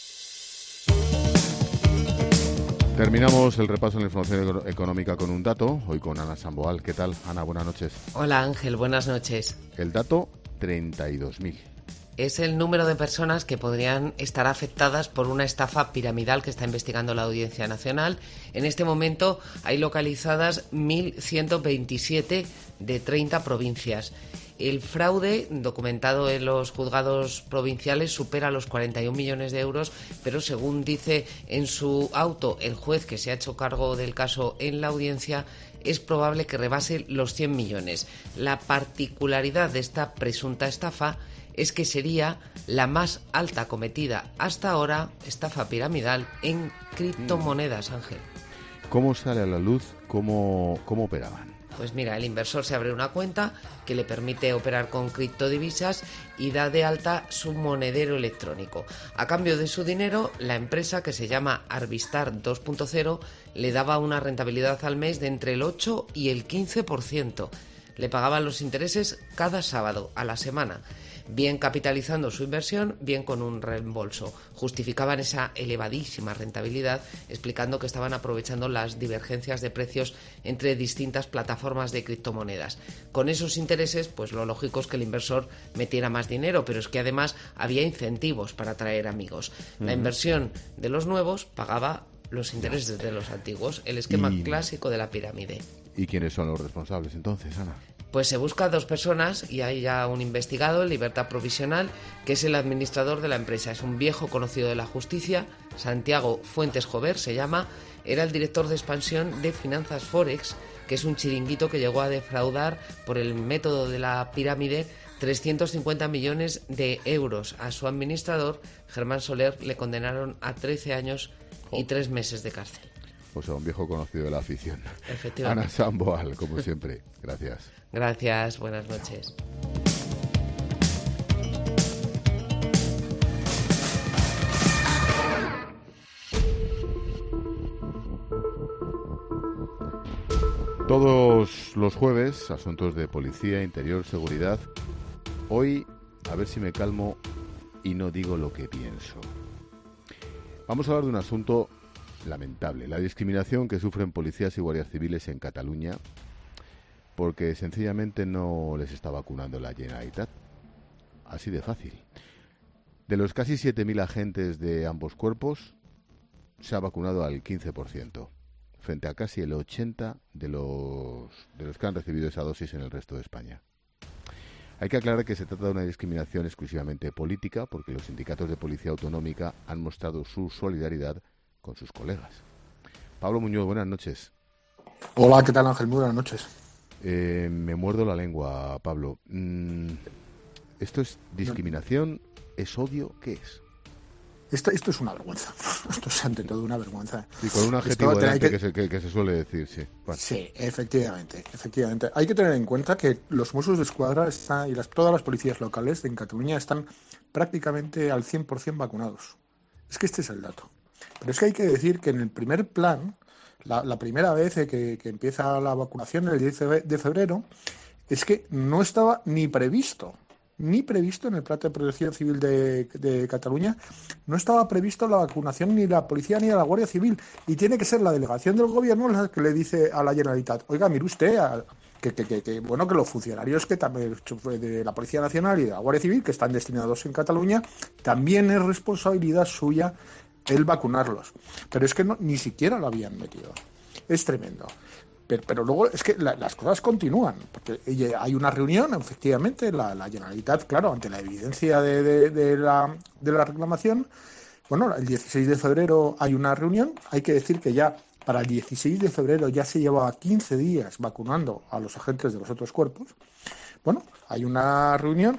Terminamos el repaso en la información económica con un dato, hoy con Ana Samboal. ¿Qué tal, Ana? Buenas noches. Hola, Ángel. Buenas noches. El dato, treinta y dos mil. Es el número de personas que podrían estar afectadas por una estafa piramidal que está investigando la Audiencia Nacional. En este momento hay localizadas mil ciento veintisiete de treinta provincias. El fraude documentado en los juzgados provinciales supera los cuarenta y un millones de euros, pero según dice en su auto el juez que se ha hecho cargo del caso en la audiencia, es probable que rebase los cien millones. La particularidad de esta presunta estafa es que sería la más alta cometida hasta ahora, estafa piramidal, en criptomonedas, Ángel. ¿Cómo sale a la luz? ¿Cómo, cómo operaban? Pues mira, el inversor se abre una cuenta que le permite operar con criptodivisas y da de alta su monedero electrónico. A cambio de su dinero, la empresa, que se llama Arvistar dos punto cero, le daba una rentabilidad al mes de entre el ocho y el quince por ciento. Le pagaban los intereses cada sábado a la semana, bien capitalizando su inversión, bien con un reembolso. Justificaban esa elevadísima rentabilidad explicando que estaban aprovechando las divergencias de precios entre distintas plataformas de criptomonedas. Con esos intereses, pues lo lógico es que el inversor metiera más dinero, pero es que además había incentivos para atraer amigos. La uh-huh. inversión de los nuevos pagaba los intereses de los antiguos, el esquema y... clásico de la pirámide. ¿Y quiénes son los responsables entonces, Ana? Pues se busca a dos personas y hay ya un investigado en libertad provisional que es el administrador de la empresa. Es un viejo conocido de la justicia, Santiago Fuentes Jover se llama, era el director de expansión de Finanzas Forex, que es un chiringuito que llegó a defraudar por el método de la pirámide trescientos cincuenta millones de euros. A su administrador, Germán Soler, le condenaron a trece años y tres meses de cárcel. O sea, un viejo conocido de la afición. Efectivamente. Ana Samboal, como siempre. Gracias. Gracias, buenas noches. Todos los jueves, asuntos de policía, interior, seguridad. Hoy, a ver si me calmo y no digo lo que pienso. Vamos a hablar de un asunto lamentable, la discriminación que sufren policías y guardias civiles en Cataluña porque sencillamente no les está vacunando la Generalitat. Así de fácil. De los casi siete mil agentes de ambos cuerpos, se ha vacunado al quince por ciento, frente a casi el ochenta por ciento de los, de los que han recibido esa dosis en el resto de España. Hay que aclarar que se trata de una discriminación exclusivamente política, porque los sindicatos de policía autonómica han mostrado su solidaridad con sus colegas. Pablo Muñoz, buenas noches. Hola, ¿qué tal, Ángel? Muy buenas noches. Eh, me muerdo la lengua, Pablo. Mm, ¿Esto es discriminación? ¿Es odio? ¿Qué es? Esto, esto es una vergüenza. Esto es ante todo una vergüenza. Y con un adjetivo delante que... Que, se, que, que se suele decir, sí. Bueno. Sí, efectivamente, efectivamente. Hay que tener en cuenta que los Mossos de Escuadra están, y las, todas las policías locales en Cataluña están prácticamente al cien por ciento vacunados. Es que este es el dato. Pero es que hay que decir que en el primer plan, la, la primera vez que, que empieza la vacunación, el diez de febrero, es que no estaba ni previsto, ni previsto en el Plan de Protección Civil de, de Cataluña, no estaba previsto la vacunación ni la policía ni la Guardia Civil. Y tiene que ser la delegación del gobierno la que le dice a la Generalitat, oiga, mire usted, a, que, que, que, que bueno, que los funcionarios que también de la Policía Nacional y de la Guardia Civil, que están destinados en Cataluña, también es responsabilidad suya el vacunarlos. Pero es que no, ni siquiera lo habían metido. Es tremendo. Pero, pero luego es que la, las cosas continúan, porque hay una reunión, efectivamente, la, la Generalitat, claro, ante la evidencia de, de, de, la, de la reclamación, bueno, el dieciséis de febrero hay una reunión, hay que decir que ya para el dieciséis de febrero ya se llevaba quince días vacunando a los agentes de los otros cuerpos. Bueno, hay una reunión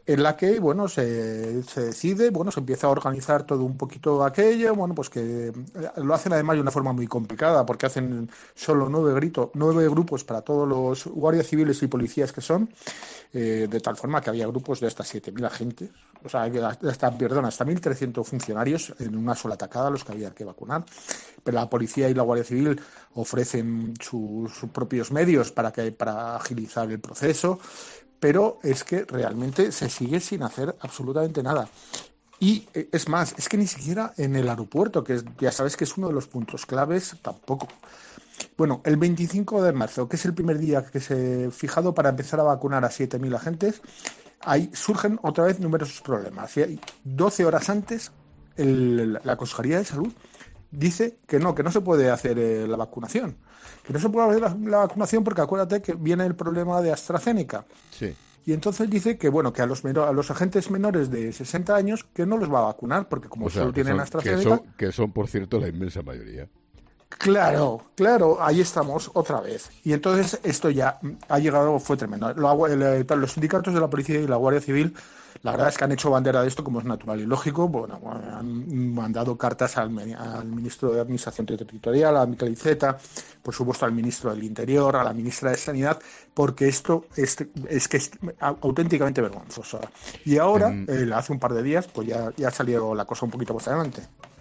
en la que, bueno, se, se decide, bueno, se empieza a organizar todo un poquito aquello, bueno, pues que lo hacen además de una forma muy complicada, porque hacen solo nueve, grito, nueve grupos para todos los guardias civiles y policías que son, eh, de tal forma que había grupos de hasta siete mil agentes, o sea, hasta, perdón, hasta mil trescientos funcionarios en una sola atacada los que había que vacunar. Pero la policía y la Guardia Civil ofrecen su, sus propios medios para, que, para agilizar el proceso, pero es que realmente se sigue sin hacer absolutamente nada. Y es más, es que ni siquiera en el aeropuerto, que es, ya sabes que es uno de los puntos claves, tampoco. Bueno, el veinticinco de marzo, que es el primer día que se ha fijado para empezar a vacunar a siete mil agentes, ahí surgen otra vez numerosos problemas. Y doce horas antes, el, la Consejería de Salud dice que no, que no se puede hacer eh, la vacunación. Que no se puede hacer la, la vacunación porque acuérdate que viene el problema de AstraZeneca. Sí. Y entonces dice que bueno, que a los menor, a los agentes menores de sesenta años que no los va a vacunar porque como o sea, solo tienen son, AstraZeneca... Que son, que son, por cierto, la inmensa mayoría. Claro, claro, ahí estamos otra vez. Y entonces esto ya ha llegado, fue tremendo. Lo, el, los sindicatos de la policía y la Guardia Civil, la verdad es que han hecho bandera de esto, como es natural y lógico. Bueno, han mandado cartas al, al ministro de Administración Territorial, a Miquel Iceta, por supuesto al ministro del Interior, a la ministra de Sanidad, porque esto es, es que es auténticamente vergonzoso. Y ahora, um, eh, hace un par de días, pues ya, ya salió la cosa un poquito más adelante.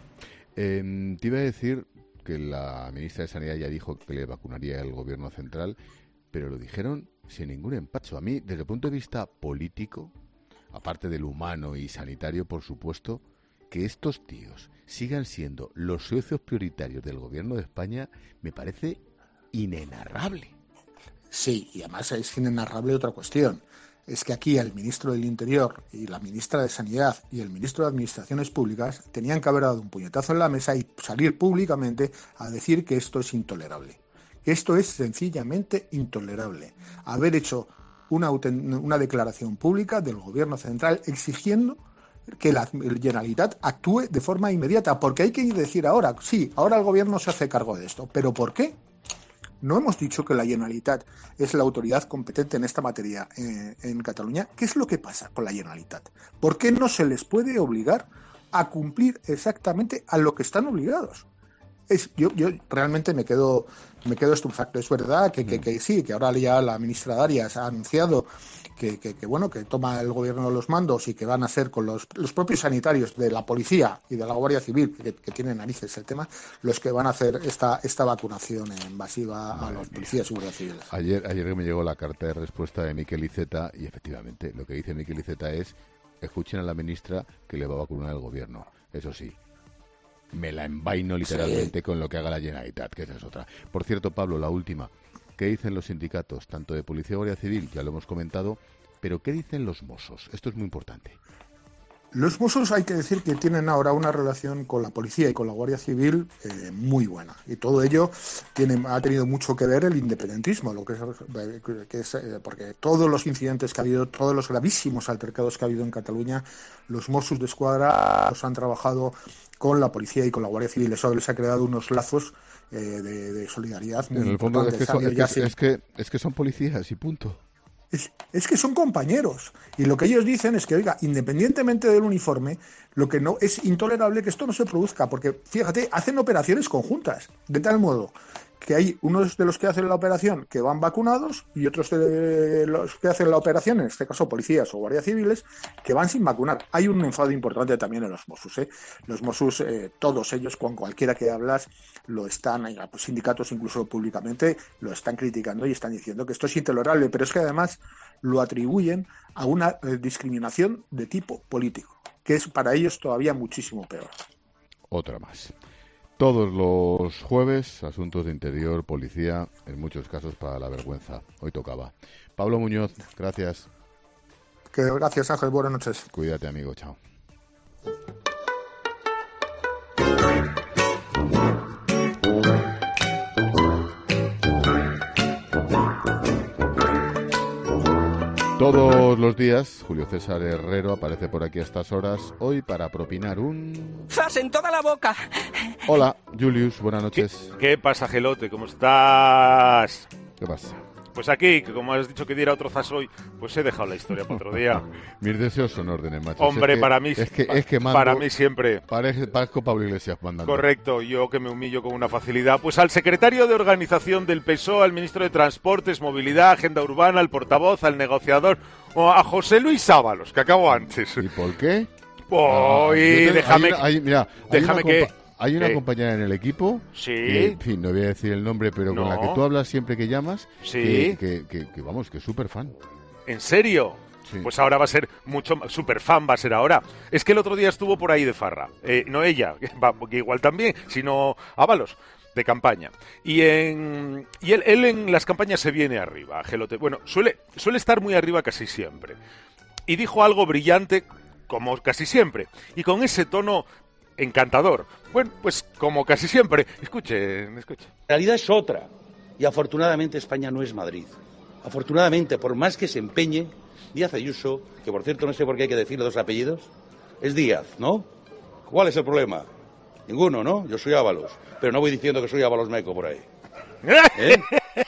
Eh, te iba a decir que la ministra de Sanidad ya dijo que le vacunaría el gobierno central, pero lo dijeron sin ningún empacho. A mí, desde el punto de vista político, aparte del humano y sanitario, por supuesto, que estos tíos sigan siendo los socios prioritarios del gobierno de España me parece inenarrable. Sí, y además es inenarrable otra cuestión. Es que aquí el ministro del Interior y la ministra de Sanidad y el ministro de Administraciones Públicas tenían que haber dado un puñetazo en la mesa y salir públicamente a decir que esto es intolerable. Que esto es sencillamente intolerable. Haber hecho una, una declaración pública del Gobierno central exigiendo que la Generalitat actúe de forma inmediata. Porque hay que decir ahora, sí, ahora el Gobierno se hace cargo de esto. ¿Pero por qué? No hemos dicho que la Generalitat es la autoridad competente en esta materia eh, en Cataluña. ¿Qué es lo que pasa con la Generalitat? ¿Por qué no se les puede obligar a cumplir exactamente a lo que están obligados? Es, yo, yo realmente me quedo me quedo estupefacto. Es verdad que, que, que sí, que ahora ya la ministra Darias ha anunciado que, que, que bueno que toma el gobierno los mandos y que van a ser con los, los propios sanitarios de la policía y de la Guardia Civil, que, que tienen narices el tema, los que van a hacer esta esta vacunación invasiva a los policías y guardia civiles. Ayer, ayer me llegó la carta de respuesta de Miquel Iceta y efectivamente lo que dice Miquel Iceta es: escuchen a la ministra que le va a vacunar el gobierno. Eso sí, me la envaino literalmente sí. con lo que haga la Generalitat, que esa es otra. Por cierto, Pablo, la última. ¿Qué dicen los sindicatos, tanto de Policía y Guardia Civil? Ya lo hemos comentado, pero ¿qué dicen los Mossos? Esto es muy importante. Los Mossos hay que decir que tienen ahora una relación con la Policía y con la Guardia Civil eh, muy buena. Y todo ello tiene, ha tenido mucho que ver el independentismo, lo que es, que es eh, porque todos los incidentes que ha habido, todos los gravísimos altercados que ha habido en Cataluña, los Mossos de Escuadra los han trabajado con la Policía y con la Guardia Civil. Eso les ha creado unos lazos eh, de, de solidaridad muy en el fondo importantes. Es que, son, es, que, es, que, es que son policías y punto. Es, es que son compañeros y lo que ellos dicen es que, oiga, independientemente del uniforme, lo que no es intolerable que esto no se produzca, porque fíjate, hacen operaciones conjuntas, de tal modo que hay unos de los que hacen la operación que van vacunados y otros de los que hacen la operación, en este caso policías o guardias civiles, que van sin vacunar. Hay un enfado importante también en los Mossos, ¿eh? Los Mossos, eh, todos ellos, con cualquiera que hablas, lo están, eh, pues, sindicatos incluso públicamente, lo están criticando y están diciendo que esto es intolerable, pero es que además lo atribuyen a una eh, discriminación de tipo político, que es para ellos todavía muchísimo peor. Otra más. Todos los jueves, asuntos de interior, policía, en muchos casos para la vergüenza. Hoy tocaba. Pablo Muñoz, gracias. Que gracias, Ángel. Buenas noches. Cuídate, amigo. Chao. Todos los días, Julio César Herrero aparece por aquí a estas horas, hoy para propinar un... ¡Zas en toda la boca! Hola, Julius, buenas noches. ¿Qué, qué pasa, Gelote? ¿Cómo estás? ¿Qué pasa? Pues aquí, que como has dicho que diera otro zasoy, pues he dejado la historia para otro día. Mis deseos son órdenes, macho. Hombre, es que, para mí es que, es que mando, para mí siempre. Parece, parezco Pablo Iglesias mandando. Correcto, yo que me humillo con una facilidad. Pues al secretario de organización del P S O E, al ministro de Transportes, Movilidad, Agenda Urbana, al portavoz, al negociador, o a José Luis Ábalos, que acabo antes. ¿Y por qué? Oh, ah, y déjame, hay una, hay, mira, déjame hay una que... Hay una ¿Qué? compañera en el equipo, sí, que, en fin, no voy a decir el nombre, pero no. con la que tú hablas siempre que llamas, sí, que, que, que, que vamos, que es súper fan. ¿En serio? Sí. Pues ahora va a ser mucho más, súper fan va a ser ahora. Es que el otro día estuvo por ahí de farra, eh, no ella, que igual también, sino Ábalos, de campaña. Y en y él, él en las campañas se viene arriba, Gelote. Bueno, suele, suele estar muy arriba casi siempre. Y dijo algo brillante, como casi siempre, y con ese tono encantador. Bueno, pues como casi siempre. Escuchen, escuchen. La realidad es otra. Y afortunadamente España no es Madrid. Afortunadamente, por más que se empeñe, Díaz Ayuso, que por cierto no sé por qué hay que decirle dos apellidos, es Díaz, ¿no? ¿Cuál es el problema? Ninguno, ¿no? Yo soy Ábalos. Pero no voy diciendo que soy Ábalos Meco por ahí. ¿Eh?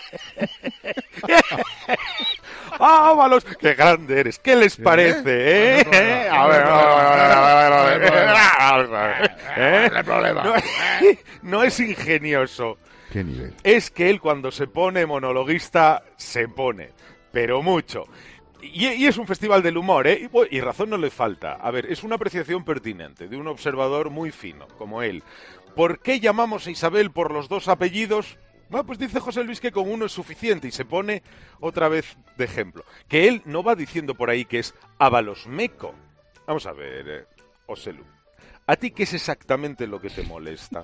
Ábalos, qué grande eres. ¿Qué les parece, eh? A ver, a ver, a ver, el problema. No es ingenioso. ¿Qué nivel? Es que él cuando se pone monologuista se pone, pero mucho. Y, y es un festival del humor, ¿eh? Y, y razón no le falta. A ver, es una apreciación pertinente de un observador muy fino, como él. ¿Por qué llamamos a Isabel por los dos apellidos? Bueno, pues dice José Luis que con uno es suficiente y se pone otra vez de ejemplo. Que él no va diciendo por ahí que es Ábalos Meco. Vamos a ver, eh, José Luis. ¿A ti qué es exactamente lo que te molesta?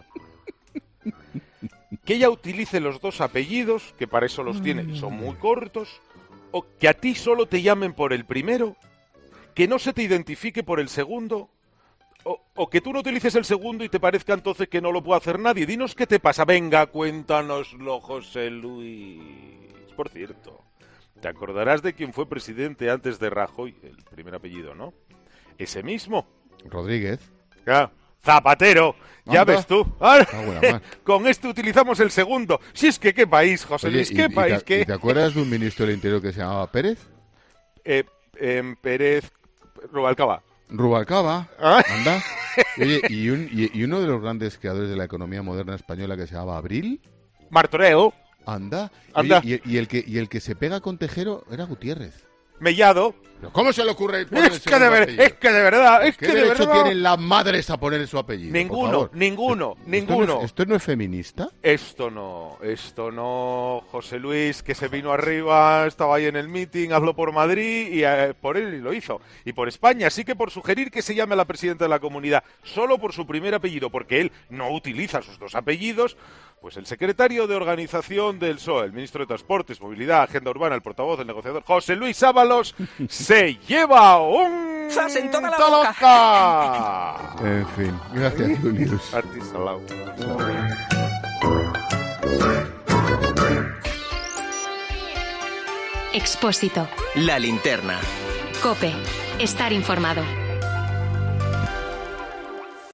¿Que ella utilice los dos apellidos, que para eso los tiene y son muy cortos? ¿O que a ti solo te llamen por el primero? ¿Que no se te identifique por el segundo? O, o que tú no utilices el segundo y te parezca entonces que no lo puede hacer nadie. Dinos qué te pasa. Venga, cuéntanoslo, José Luis. Por cierto, te acordarás de quién fue presidente antes de Rajoy, el primer apellido, ¿no? Ese mismo. Rodríguez. Ah, Zapatero. Ya Anda. ves tú. Ah, bueno, con este utilizamos el segundo. Si es que qué país, José Oye, Luis, y, qué y país. te, qué... ¿y te acuerdas de un ministro del Interior que se llamaba Pérez? Eh, eh, Pérez Rubalcaba. Rubalcaba, ¿Ah? anda. Oye, ¿y, un, y, y uno de los grandes creadores de la economía moderna española que se llamaba Abril. Martorell. Anda. Anda. Oye, y, y, el que, y el que se pega con Tejero era Gutiérrez. Mellado. ¿Pero cómo se le ocurre poner Es que, de ver, es que de verdad, es ¿Qué que de derecho verdad... tienen las madres a poner su apellido? Ninguno, ninguno, ¿Esto ninguno. No es, ¿Esto no es feminista? Esto no, esto no, José Luis, que se vino arriba, estaba ahí en el meeting, hazlo por Madrid y eh, por él y lo hizo. Y por España, así que por sugerir que se llame a la presidenta de la comunidad solo por su primer apellido, porque él no utiliza sus dos apellidos, pues el secretario de organización del P S O E, el ministro de Transportes, Movilidad, Agenda Urbana, el portavoz, el negociador, José Luis Ábalos, se lleva un... ¡Zas en toda la boca! En fin, gracias, Julius. A ti, Salau. Expósito. La linterna. COPE. Estar informado.